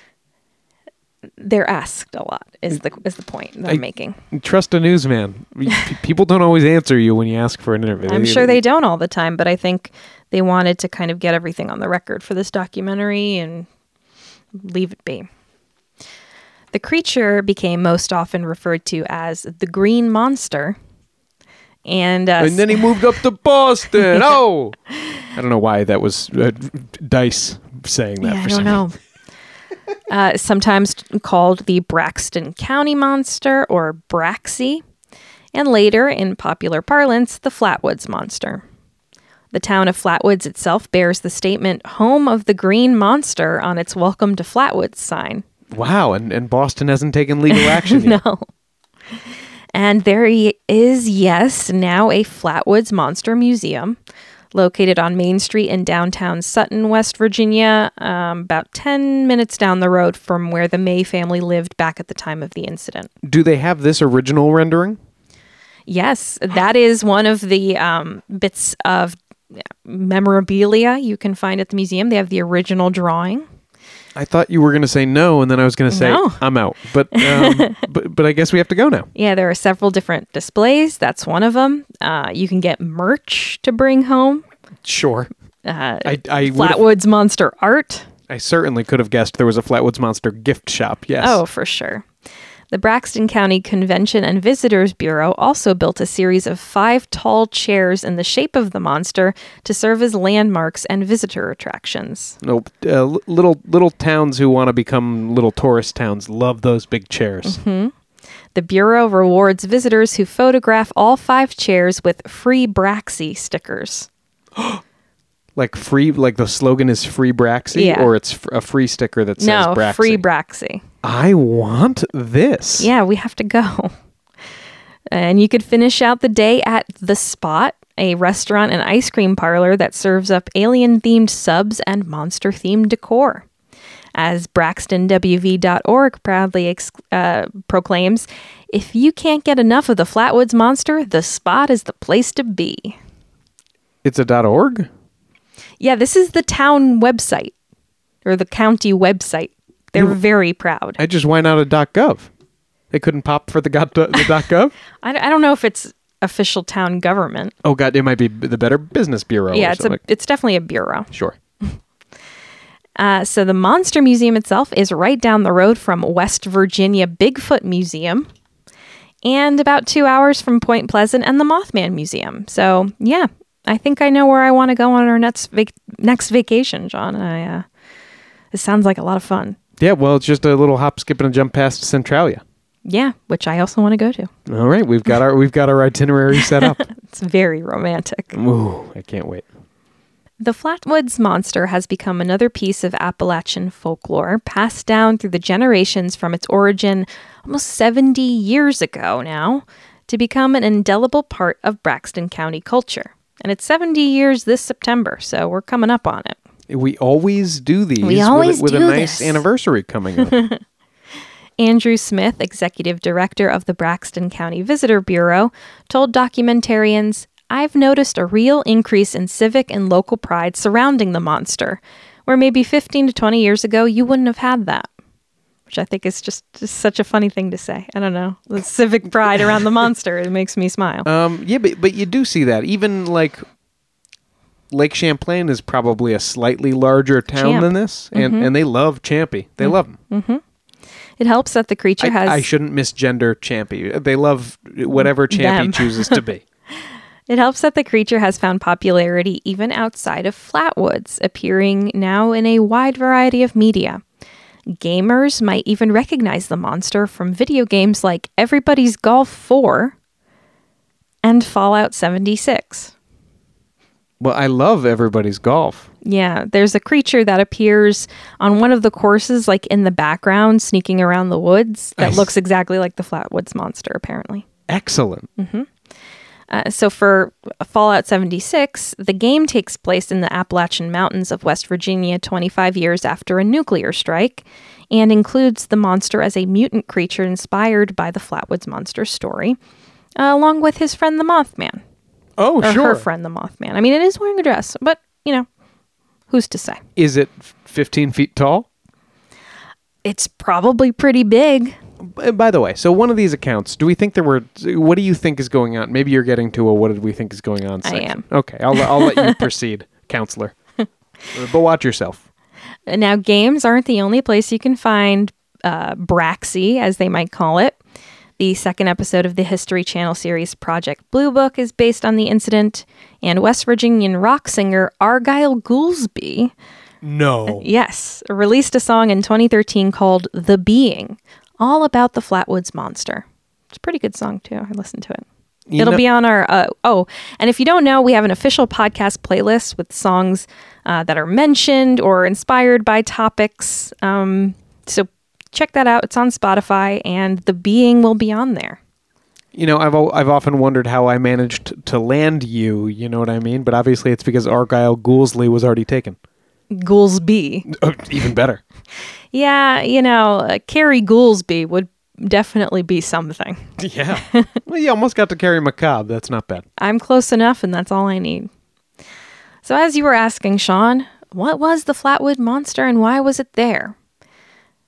they're asked a lot. Is the is the point that I- I'm making? Trust a newsman. P- People don't always answer you when you ask for an interview. I'm sure they don't all the time, but I think they wanted to kind of get everything on the record for this documentary and leave it be. The creature became most often referred to as the Green Monster. And, uh, And then he moved up to Boston. Oh! I don't know why that was uh, Dice saying that yeah, for I some don't know. uh, sometimes called the Braxton County Monster or Braxy, and later, in popular parlance, the Flatwoods Monster. The town of Flatwoods itself bears the statement, "Home of the Green Monster," on its Welcome to Flatwoods sign. Wow, and, and Boston hasn't taken legal action yet. No. And there is, yes, now a Flatwoods Monster Museum located on Main Street in downtown Sutton, West Virginia, um, about ten minutes down the road from where the May family lived back at the time of the incident. Do they have this original rendering? Yes, that is one of the um, bits of memorabilia you can find at the museum. They have the original drawing. I thought you were going to say no, and then I was going to say No. I'm out. But, um, but but I guess we have to go now. Yeah, there are several different displays. That's one of them. Uh, you can get merch to bring home. Sure. Uh, I I would've- Flatwoods Monster art. I certainly could have guessed there was a Flatwoods Monster gift shop. Yes. Oh, for sure. The Braxton County Convention and Visitors Bureau also built a series of five tall chairs in the shape of the monster to serve as landmarks and visitor attractions. Nope. Uh, l- little little towns who want to become little tourist towns love those big chairs. Mm-hmm. The Bureau rewards visitors who photograph all five chairs with free Braxy stickers. Like free, like the slogan is "Free Braxy," Yeah. or it's f- a free sticker that says No, Braxy. free Braxy. I want this. Yeah, we have to go. And you could finish out the day at The Spot, a restaurant and ice cream parlor that serves up alien-themed subs and monster-themed decor. As Braxton W V dot org proudly ex- uh, proclaims, if you can't get enough of the Flatwoods Monster, The Spot is the place to be. It's a .org. Yeah, this is the town website, or the county website. They're You- very proud. I just why not a .gov? They couldn't pop for the, got, the .gov. I, I don't know if it's official town government. Oh God, it might be b- the Better Business Bureau. yeah, or it's a something. it's definitely a bureau. Sure. Uh, so the Monster Museum itself is right down the road from West Virginia Bigfoot Museum, and about two hours from Point Pleasant and the Mothman Museum. So yeah, I think I know where I want to go on our next vac- next vacation, John. I uh, it sounds like a lot of fun. Yeah, well, it's just a little hop, skip, and a jump past Centralia. Yeah, which I also want to go to. All right, we've got our we've got our itinerary set up. It's very romantic. Ooh, I can't wait. The Flatwoods Monster has become another piece of Appalachian folklore, passed down through the generations from its origin almost seventy years ago now, to become an indelible part of Braxton County culture. And it's seventy years this September, so we're coming up on it. We always do these We with, always a, with do a nice this. anniversary coming up. Andrew Smith, executive director of the Braxton County Visitor Bureau, told documentarians, I've noticed a real increase in civic and local pride surrounding the monster, where maybe fifteen to twenty years ago you wouldn't have had that. Which I think is just, just such a funny thing to say. I don't know. The civic pride around the monster, it makes me smile. Um, yeah, but but you do see that. Even like Lake Champlain is probably a slightly larger town Champ. than this, and, and they love Champy. They love him. It helps that the creature I, has... I shouldn't misgender Champy. They love whatever Champy Them. chooses to be. It helps that the creature has found popularity even outside of Flatwoods, appearing now in a wide variety of media. Gamers might even recognize the monster from video games like Everybody's Golf four and Fallout seventy-six. Well, I love Everybody's Golf. Yeah, there's a creature that appears on one of the courses, like in the background, sneaking around the woods, that Nice. looks exactly like the Flatwoods monster, apparently. Excellent. Uh, so for Fallout seventy-six, the game takes place in the Appalachian Mountains of West Virginia twenty-five years after a nuclear strike and includes the monster as a mutant creature inspired by the Flatwoods monster story, uh, along with his friend the Mothman. Oh, Or sure. her friend the Mothman. I mean, it is wearing a dress, but, you know, who's to say? Is it fifteen feet tall? It's probably pretty big. B- By the way, so one of these accounts, do we think there were, what do you think is going on? Maybe you're getting to a what did we think is going on I section. am. Okay, I'll, I'll let you proceed, counselor. Uh, But watch yourself. Now, games aren't the only place you can find uh, Braxy, as they might call it. The second episode of the History Channel series Project Blue Book is based on the incident, and West Virginian rock singer Argyle Goolsby, No. yes, released a song in twenty thirteen called The Being, all about the Flatwoods monster. It's a pretty good song, too. I listened to it. You It'll know- be on our, uh, oh, and if you don't know, we have an official podcast playlist with songs uh, that are mentioned or inspired by topics. Um, so check that out. It's on Spotify, and The Being will be on there. You know, I've al- I've often wondered how I managed to land you, you know what I mean? But obviously it's because Argyle Goolsby was already taken. Goolsby. Oh, even better. Yeah, you know, uh, Carrie Goolsby would definitely be something. Yeah. Well, you almost got to carry Macabre. That's not bad. I'm close enough, and that's all I need. So as you were asking, Sean, what was the Flatwood monster and why was it there?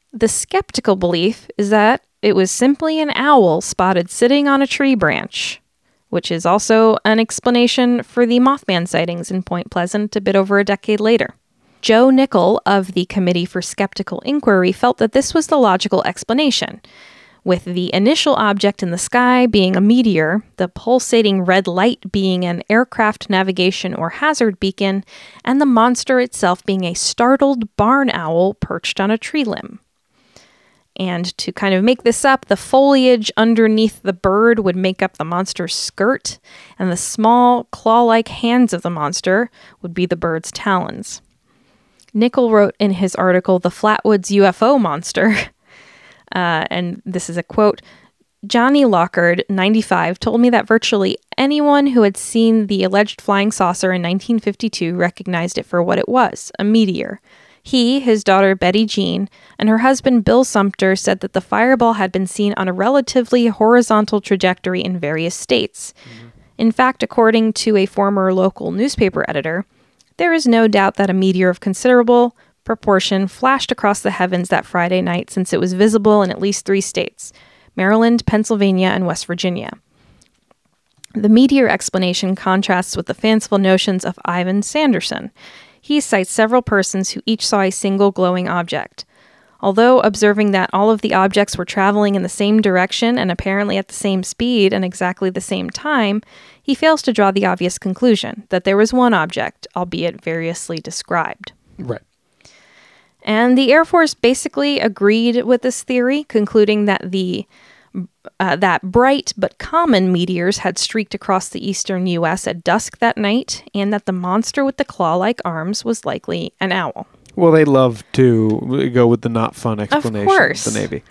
The skeptical belief is that it was simply an owl spotted sitting on a tree branch, which is also an explanation for the Mothman sightings in Point Pleasant a bit over a decade later. Joe Nickel of the Committee for Skeptical Inquiry felt that this was the logical explanation, with the initial object in the sky being a meteor, the pulsating red light being an aircraft navigation or hazard beacon, and the monster itself being a startled barn owl perched on a tree limb. And to kind of make this up, the foliage underneath the bird would make up the monster's skirt, and the small claw-like hands of the monster would be the bird's talons. Nickel wrote in his article, The Flatwoods U F O Monster, uh, and this is a quote, Johnny Lockard, ninety-five, told me that virtually anyone who had seen the alleged flying saucer in nineteen fifty-two recognized it for what it was, a meteor. He, his daughter Betty Jean, and her husband Bill Sumter said that the fireball had been seen on a relatively horizontal trajectory in various states. Mm-hmm. In fact, according to a former local newspaper editor, there is no doubt that a meteor of considerable proportion flashed across the heavens that Friday night, since it was visible in at least three states, Maryland, Pennsylvania, and West Virginia. The meteor explanation contrasts with the fanciful notions of Ivan Sanderson. He cites several persons who each saw a single glowing object. Although observing that all of the objects were traveling in the same direction and apparently at the same speed and exactly the same time, he fails to draw the obvious conclusion that there was one object, albeit variously described. Right. And the Air Force basically agreed with this theory, concluding that the uh, that bright but common meteors had streaked across the eastern U S at dusk that night, and that the monster with the claw-like arms was likely an owl. Well, they love to go with the not fun explanation of course. The Navy.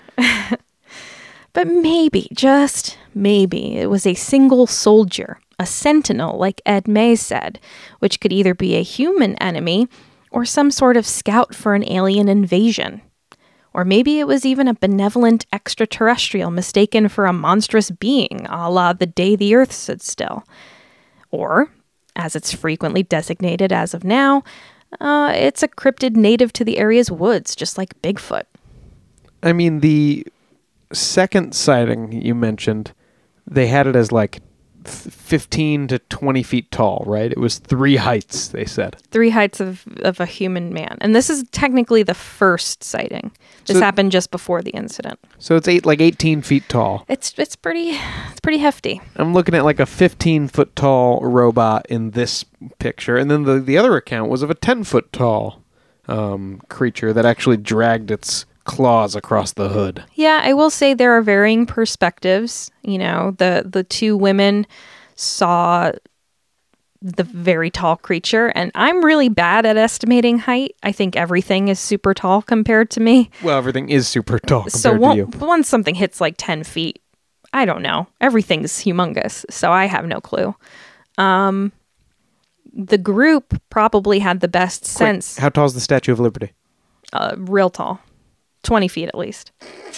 But maybe, just maybe, it was a single soldier, a sentinel, like Ed Mays said, which could either be a human enemy or some sort of scout for an alien invasion. Or maybe it was even a benevolent extraterrestrial mistaken for a monstrous being, a la the day the Earth stood still. Or, as it's frequently designated as of now, uh, it's a cryptid native to the area's woods, just like Bigfoot. I mean, the second sighting you mentioned, they had it as like fifteen to twenty feet tall, right? It was three heights, they said. Three heights of, of a human man. And this is technically the first sighting. This So- happened just before the incident. So it's eight, like eighteen feet tall. It's it's pretty it's pretty hefty. I'm looking at like a fifteen foot tall robot in this picture. And then the, the other account was of a ten foot tall um, creature that actually dragged its claws across the hood. Yeah, I will say there are varying perspectives. You know, the the two women saw the very tall creature, and I'm really bad at estimating height. I think everything is super tall compared to me. Well, everything is super tall compared So to one- you. once something hits like ten feet, I don't know. Everything's humongous, so I have no clue. Um, the group probably had the best Quick, sense. how tall is the Statue of Liberty? Uh, real tall. twenty feet at least.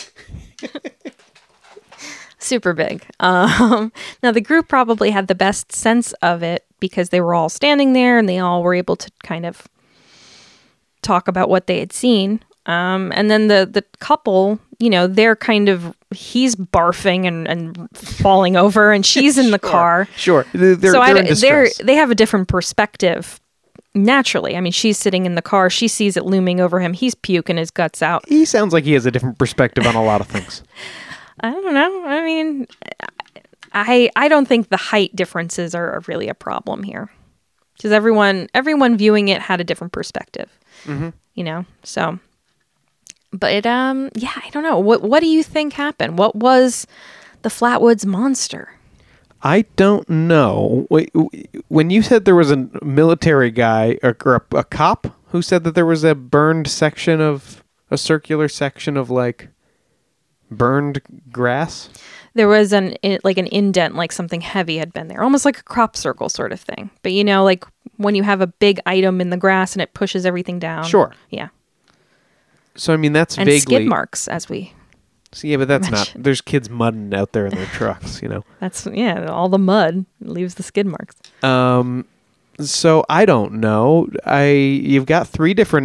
Super big. Um, now, the group probably had the best sense of it because they were all standing there and they all were able to kind of talk about what they had seen. Um, and then the, the couple, you know, they're kind of, he's barfing and, and falling over and she's in the car. Sure. They're, they're, so they're I, in they're, distress. they have a different perspective. Naturally. I mean, she's sitting in the car. She sees it looming over him. He's puking his guts out. He sounds like he has a different perspective on a lot of things. I don't know. I mean, I I don't think the height differences are really a problem here, because everyone everyone viewing it had a different perspective. Mm-hmm. You know, so. But um, yeah, I don't know. What what do you think happened? What was the Flatwoods monster? I don't know. Wait, when you said there was a military guy or, or a, a cop who said that there was a burned section of a circular section of like burned grass. There was an like an indent, like something heavy had been there, almost like a crop circle sort of thing. But you know, like when you have a big item in the grass and it pushes everything down. Sure. Yeah. So I mean, that's And vaguely skid marks, as we. So, yeah, but that's Imagine. not. There's kids mudding out there in their trucks, you know. That's yeah. All the mud leaves the skid marks. Um, so I don't know. I you've got three different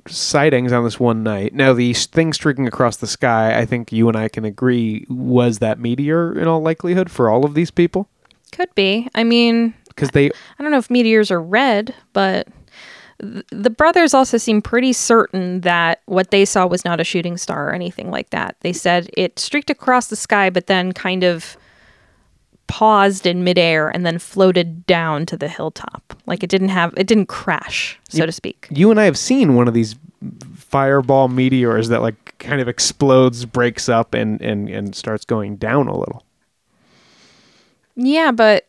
sightings on this one night. Now, the s- thing streaking across the sky, I think you and I can agree, was that meteor in all likelihood for all of these people. Could be. I mean, Because they, I don't know if meteors are red, but th- the brothers also seem pretty certain that what they saw was not a shooting star or anything like that. They said it streaked across the sky, but then kind of paused in midair and then floated down to the hilltop. Like it didn't have, it didn't crash, so to speak. you and I have seen one of these fireball meteors that like kind of explodes, breaks up, and, and, and starts going down a little. Yeah, but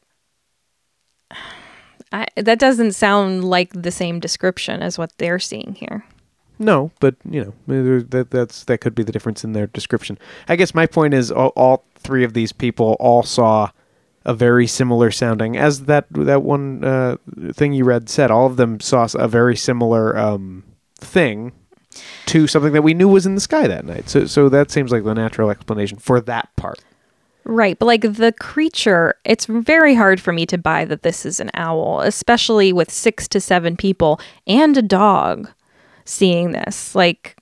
I, that doesn't sound like the same description as what they're seeing here. No, but you know there- that that's that could be the difference in their description. I guess my point is all, all three of these people all saw a very similar sounding, as that that one uh, thing you read said. All of them saw a very similar um, thing to something that we knew was in the sky that night. So so that seems like the natural explanation for that part. Right, but like the creature, it's very hard for me to buy that this is an owl, especially with six to seven people and a dog seeing this. Like,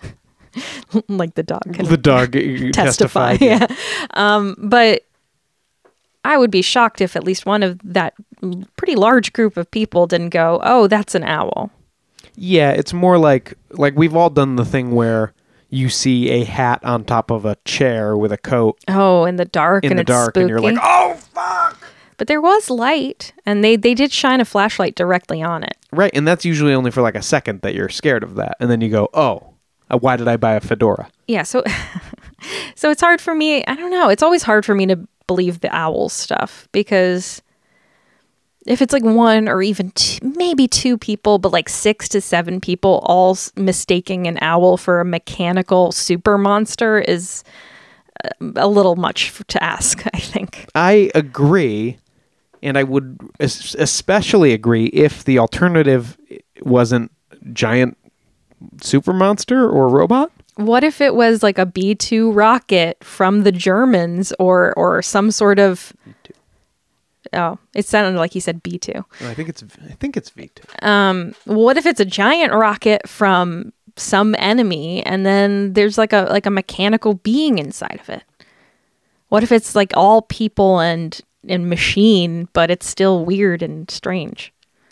like the dog can The dog testify. testified. Yeah. Um, but I would be shocked if at least one of that pretty large group of people didn't go, "Oh, that's an owl." Yeah, it's more like like we've all done the thing where you see a hat on top of a chair with a coat Oh, in the dark in and the it's dark, spooky. and you're like, oh fuck! But there was light, and they they did shine a flashlight directly on it. Right, and that's usually only for like a second that you're scared of that, and then you go, oh, uh, why did I buy a fedora? Yeah, so so it's hard for me. I don't know. It's always hard for me to believe the owl stuff because if it's like one or even two, maybe two people, but like six to seven people all s- mistaking an owl for a mechanical super monster is uh, a little much f- to ask, I think. I agree, and I would es- especially agree if the alternative wasn't giant super monster or robot. What if it was like a B two rocket from the Germans or or some sort of Oh, it sounded like he said B two. No, I think it's I think it's V two. Um, what if it's a giant rocket from some enemy and then there's like a like a mechanical being inside of it? What if it's like all people and and machine, but it's still weird and strange?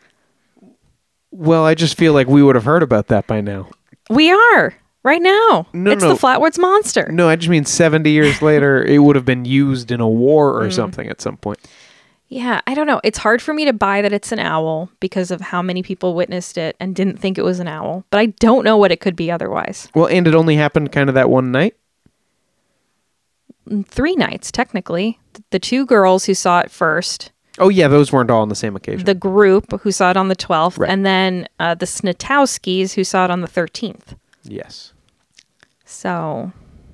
Well, I just feel like we would have heard about that by now. We are right now. No, it's no. the Flatwoods Monster. No, I just mean seventy years later, it would have been used in a war or something at some point. Yeah, I don't know. It's hard for me to buy that it's an owl because of how many people witnessed it and didn't think it was an owl. But I don't know what it could be otherwise. Well, and it only happened kind of that one night. Three nights, technically. The two girls who saw it first, Oh, yeah, those weren't all on the same occasion. the group who saw it on the twelfth, Right. and then uh, the Snatowskis who saw it on the thirteenth. Yes. So,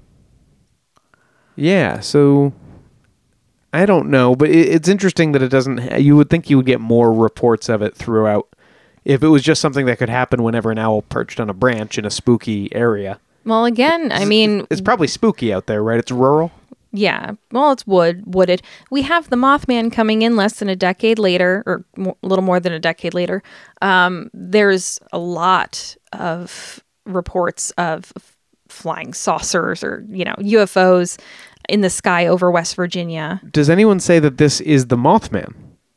Yeah, so I don't know, but it, it's interesting that it doesn't. Ha- you would think you would get more reports of it throughout if it was just something that could happen whenever an owl perched on a branch in a spooky area. well, again, I mean, It's probably spooky out there, right? It's rural. yeah, well, it's wood, wooded. We have the Mothman coming in less than a decade later, or mo- a little more than a decade later. Um, there's a lot of reports of f- flying saucers or, you know, U F Os in the sky over West Virginia. Does anyone say that this is the Mothman?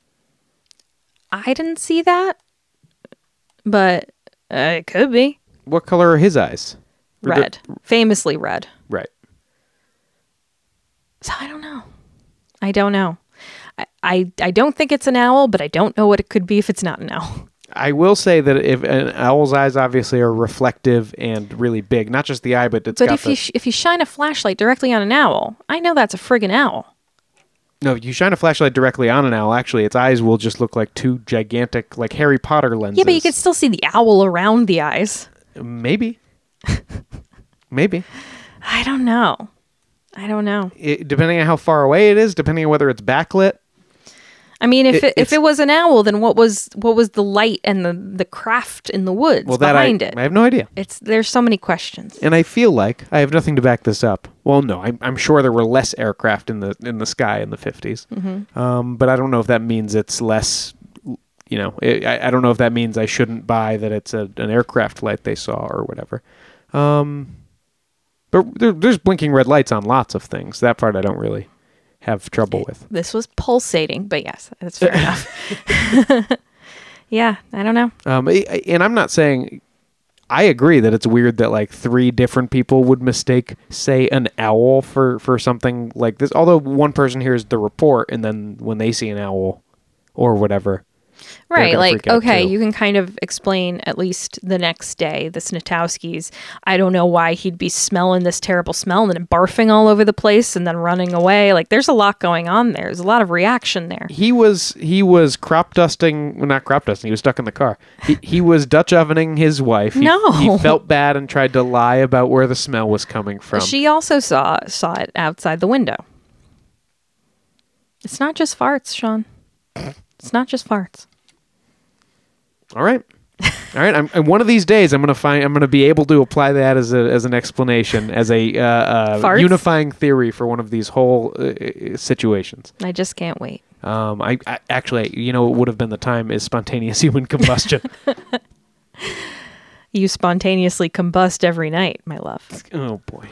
I didn't see that, but uh, it could be What color are his eyes? Or the- red, famously red. Right. So I don't know. I don't know. I, I I don't think it's an owl, but I don't know what it could be if it's not an owl. I will say that if an owl's eyes obviously are reflective and really big, not just the eye, but it's But got if the, you sh- if you shine a flashlight directly on an owl, I know that's a friggin' owl. no, you shine a flashlight directly on an owl. Actually, its eyes will just look like two gigantic, like Harry Potter lenses. Yeah, but you could still see the owl around the eyes. maybe, maybe. I don't know. I don't know. It, depending on how far away it is, depending on whether it's backlit. I mean, if It- it, if it's- it was an owl, then what was what was the light and the, the craft in the woods Well, that I, behind it? I have no idea. It's there's so many questions. And I feel like I have nothing to back this up. Well, no, I'm, I'm sure there were less aircraft in the in the sky in the fifties. Mm-hmm. Um, but I don't know if that means it's less, you you know, I, I don't know if that means I shouldn't buy that it's a, an aircraft light they saw or whatever. Um, but there, there's blinking red lights on lots of things. That part I don't really have trouble with. This was pulsating, but yes, that's fair enough. Yeah, I don't know. Um, and I'm not saying, I agree that it's weird that like three different people would mistake, say, an owl for, for something like this. Although one person hears the report and then when they see an owl or whatever. Right, like, okay, you can kind of explain at least the next day, the Snitowskis. I don't know why he'd be smelling this terrible smell and then barfing all over the place and then running away. Like, there's a lot going on there. There's a lot of reaction there. He was he was crop dusting, well, not crop dusting, he was stuck in the car. He, he was Dutch ovening his wife. He, no. He felt bad and tried to lie about where the smell was coming from. She also saw saw it outside the window. It's not just farts, Sean. It's not just farts. All right, all right. I'm, and one of these days, I'm gonna find. I'm gonna be able to apply that as a as an explanation, as a uh, uh, unifying theory for one of these whole uh, situations. I just can't wait. Um, I, I actually, you know, what would have been the time is spontaneous human combustion. You spontaneously combust every night, my love. Oh boy.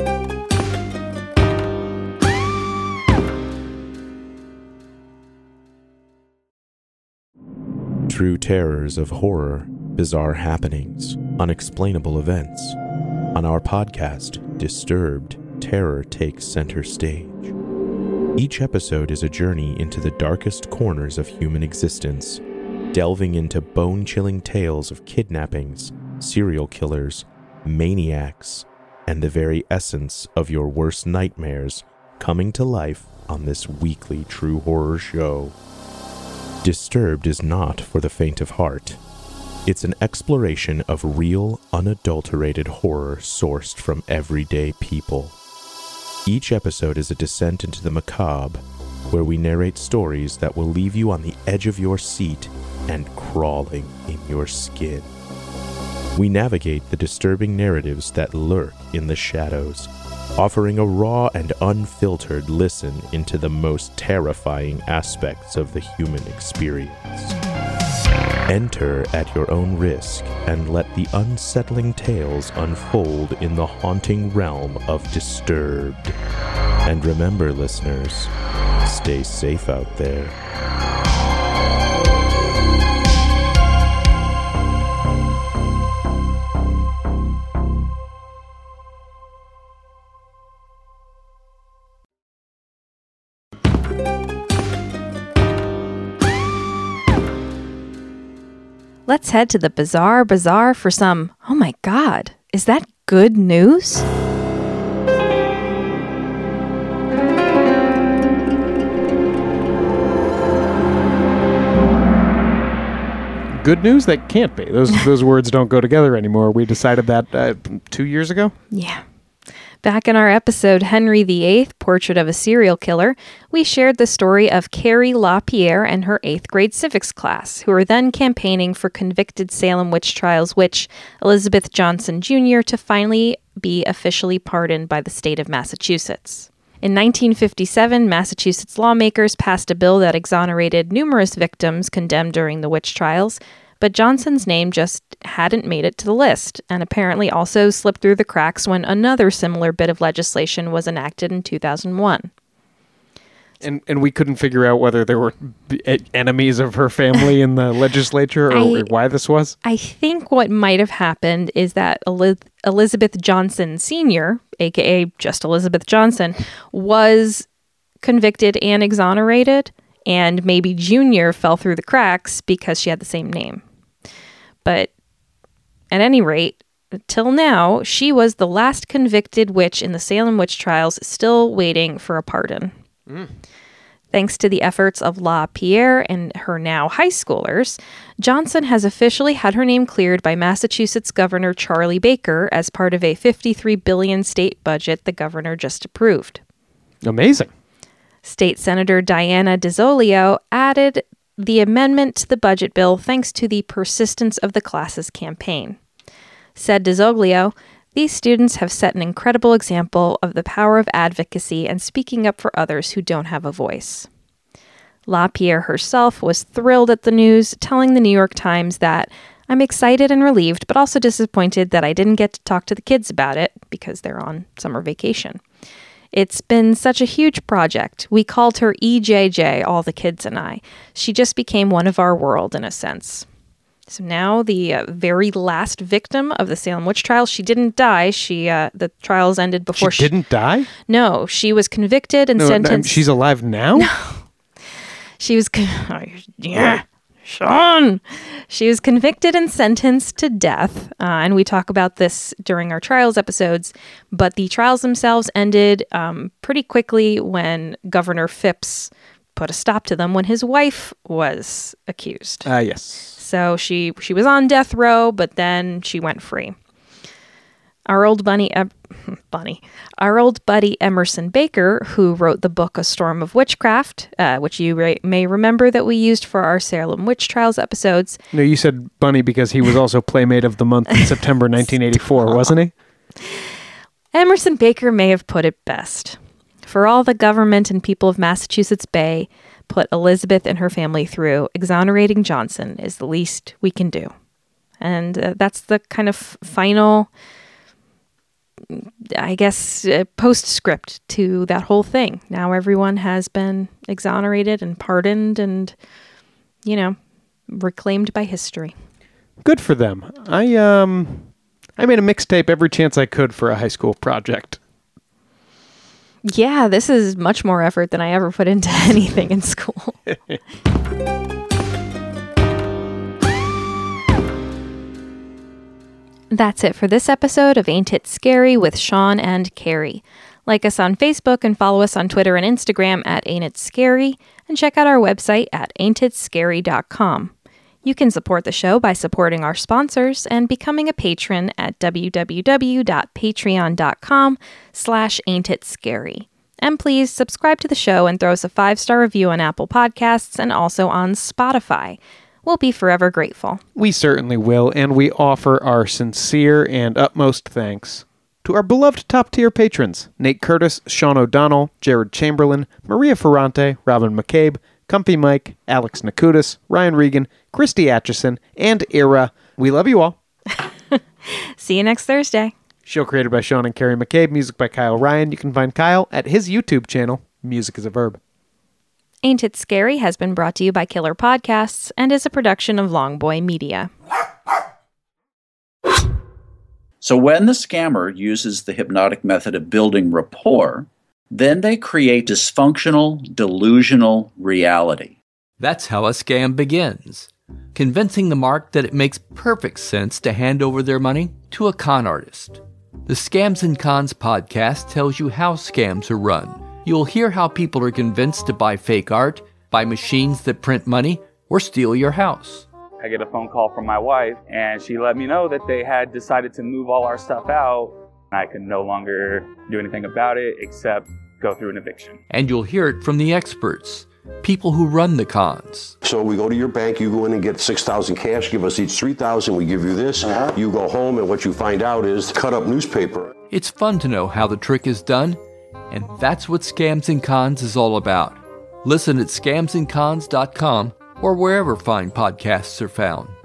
True terrors of horror, bizarre happenings, unexplainable events. On our podcast, Disturbed, terror takes center stage. Each episode is a journey into the darkest corners of human existence, delving into bone-chilling tales of kidnappings, serial killers, maniacs, and the very essence of your worst nightmares coming to life on this weekly true horror show. Disturbed is not for the faint of heart. It's an exploration of real, unadulterated horror sourced from everyday people. Each episode is a descent into the macabre, where we narrate stories that will leave you on the edge of your seat and crawling in your skin. We navigate the disturbing narratives that lurk in the shadows, offering a raw and unfiltered listen into the most terrifying aspects of the human experience. Enter at your own risk and let the unsettling tales unfold in the haunting realm of Disturbed. And remember, listeners, stay safe out there. Let's head to the Bizarre Bazaar for some, oh my God, is that good news? Good news? That can't be. Those those words don't go together anymore. We decided that uh, two years ago. Yeah. Back in our episode, Henry the Eighth, Portrait of a Serial Killer, we shared the story of Carrie LaPierre and her eighth grade civics class, who were then campaigning for convicted Salem witch trials witch Elizabeth Johnson Junior to finally be officially pardoned by the state of Massachusetts. In nineteen fifty-seven, Massachusetts lawmakers passed a bill that exonerated numerous victims condemned during the witch trials, but Johnson's name just hadn't made it to the list, and apparently also slipped through the cracks when another similar bit of legislation was enacted in two thousand one. And and we couldn't figure out whether there were enemies of her family in the legislature or, I, or why this was. I think what might have happened is that Eliz- Elizabeth Johnson Senior, aka just Elizabeth Johnson, was convicted and exonerated, and maybe Junior fell through the cracks because she had the same name. But at any rate, till now, she was the last convicted witch in the Salem witch trials, still waiting for a pardon. Mm. Thanks to the efforts of LaPierre and her now high schoolers, Johnson has officially had her name cleared by Massachusetts Governor Charlie Baker as part of a fifty-three billion dollars state budget the governor just approved. Amazing. State Senator Diana DiZolio added the amendment to the budget bill thanks to the persistence of the class's campaign. Said DiZolio, "These students have set an incredible example of the power of advocacy and speaking up for others who don't have a voice." LaPierre herself was thrilled at the news, telling the New York Times that, "I'm excited and relieved, but also disappointed that I didn't get to talk to the kids about it because they're on summer vacation. It's been such a huge project. We called her E J J, all the kids and I. She just became one of our world in a sense." So now the uh, very last victim of the Salem witch trials, she didn't die. She uh, the trials ended before she... She didn't die? No, she was convicted and no, sentenced... No, she's alive now? No. She was... Con- oh, yeah, Sean! She was convicted and sentenced to death. Uh, and we talk about this during our trials episodes. But the trials themselves ended um, pretty quickly when Governor Phipps put a stop to them when his wife was accused. Ah, uh, yes. So she she was on death row, but then she went free. Our old bunny, uh, bunny, our old buddy Emerson Baker, who wrote the book A Storm of Witchcraft, uh, which you re- may remember that we used for our Salem Witch Trials episodes. No, you said bunny because he was also Playmate of the Month in September nineteen eighty-four, wasn't he? Emerson Baker may have put it best. For all the government and people of Massachusetts Bay put Elizabeth and her family through, exonerating Johnson is the least we can do. And uh, that's the kind of final, I guess, uh, postscript to that whole thing. Now everyone has been exonerated and pardoned and, you know, reclaimed by history. Good for them. I, um, I made a mixtape every chance I could for a high school project. Yeah, this is much more effort than I ever put into anything in school. That's it for this episode of Ain't It Scary with Sean and Carrie. Like us on Facebook and follow us on Twitter and Instagram at Ain't It Scary, and check out our website at ain't it scary dot com. You can support the show by supporting our sponsors and becoming a patron at www.patreon.com slash ain'titscary. And please subscribe to the show and throw us a five-star review on Apple Podcasts and also on Spotify. We'll be forever grateful. We certainly will, and we offer our sincere and utmost thanks to our beloved top-tier patrons, Nate Curtis, Sean O'Donnell, Jared Chamberlain, Maria Ferrante, Robin McCabe, Comfy Mike, Alex Nakutis, Ryan Regan, Christy Atchison, and Ira. We love you all. See you next Thursday. Show created by Sean and Carrie McCabe, music by Kyle Ryan. You can find Kyle at his YouTube channel, Music is a Verb. Ain't It Scary has been brought to you by Killer Podcasts and is a production of Longboy Media. So when the scammer uses the hypnotic method of building rapport, then they create dysfunctional, delusional reality. That's how a scam begins. Convincing the mark that it makes perfect sense to hand over their money to a con artist. The Scams and Cons podcast tells you how scams are run. You'll hear how people are convinced to buy fake art, buy machines that print money, or steal your house. I get a phone call from my wife, and she let me know that they had decided to move all our stuff out. I could no longer do anything about it except go through an eviction. And you'll hear it from the experts, people who run the cons. So we go to your bank, you go in and get six thousand cash, give us each three thousand, we give you this. Uh-huh. You go home, and what you find out is cut up newspaper. It's fun to know how the trick is done, and that's what Scams and Cons is all about. Listen at scams and cons dot com or wherever fine podcasts are found.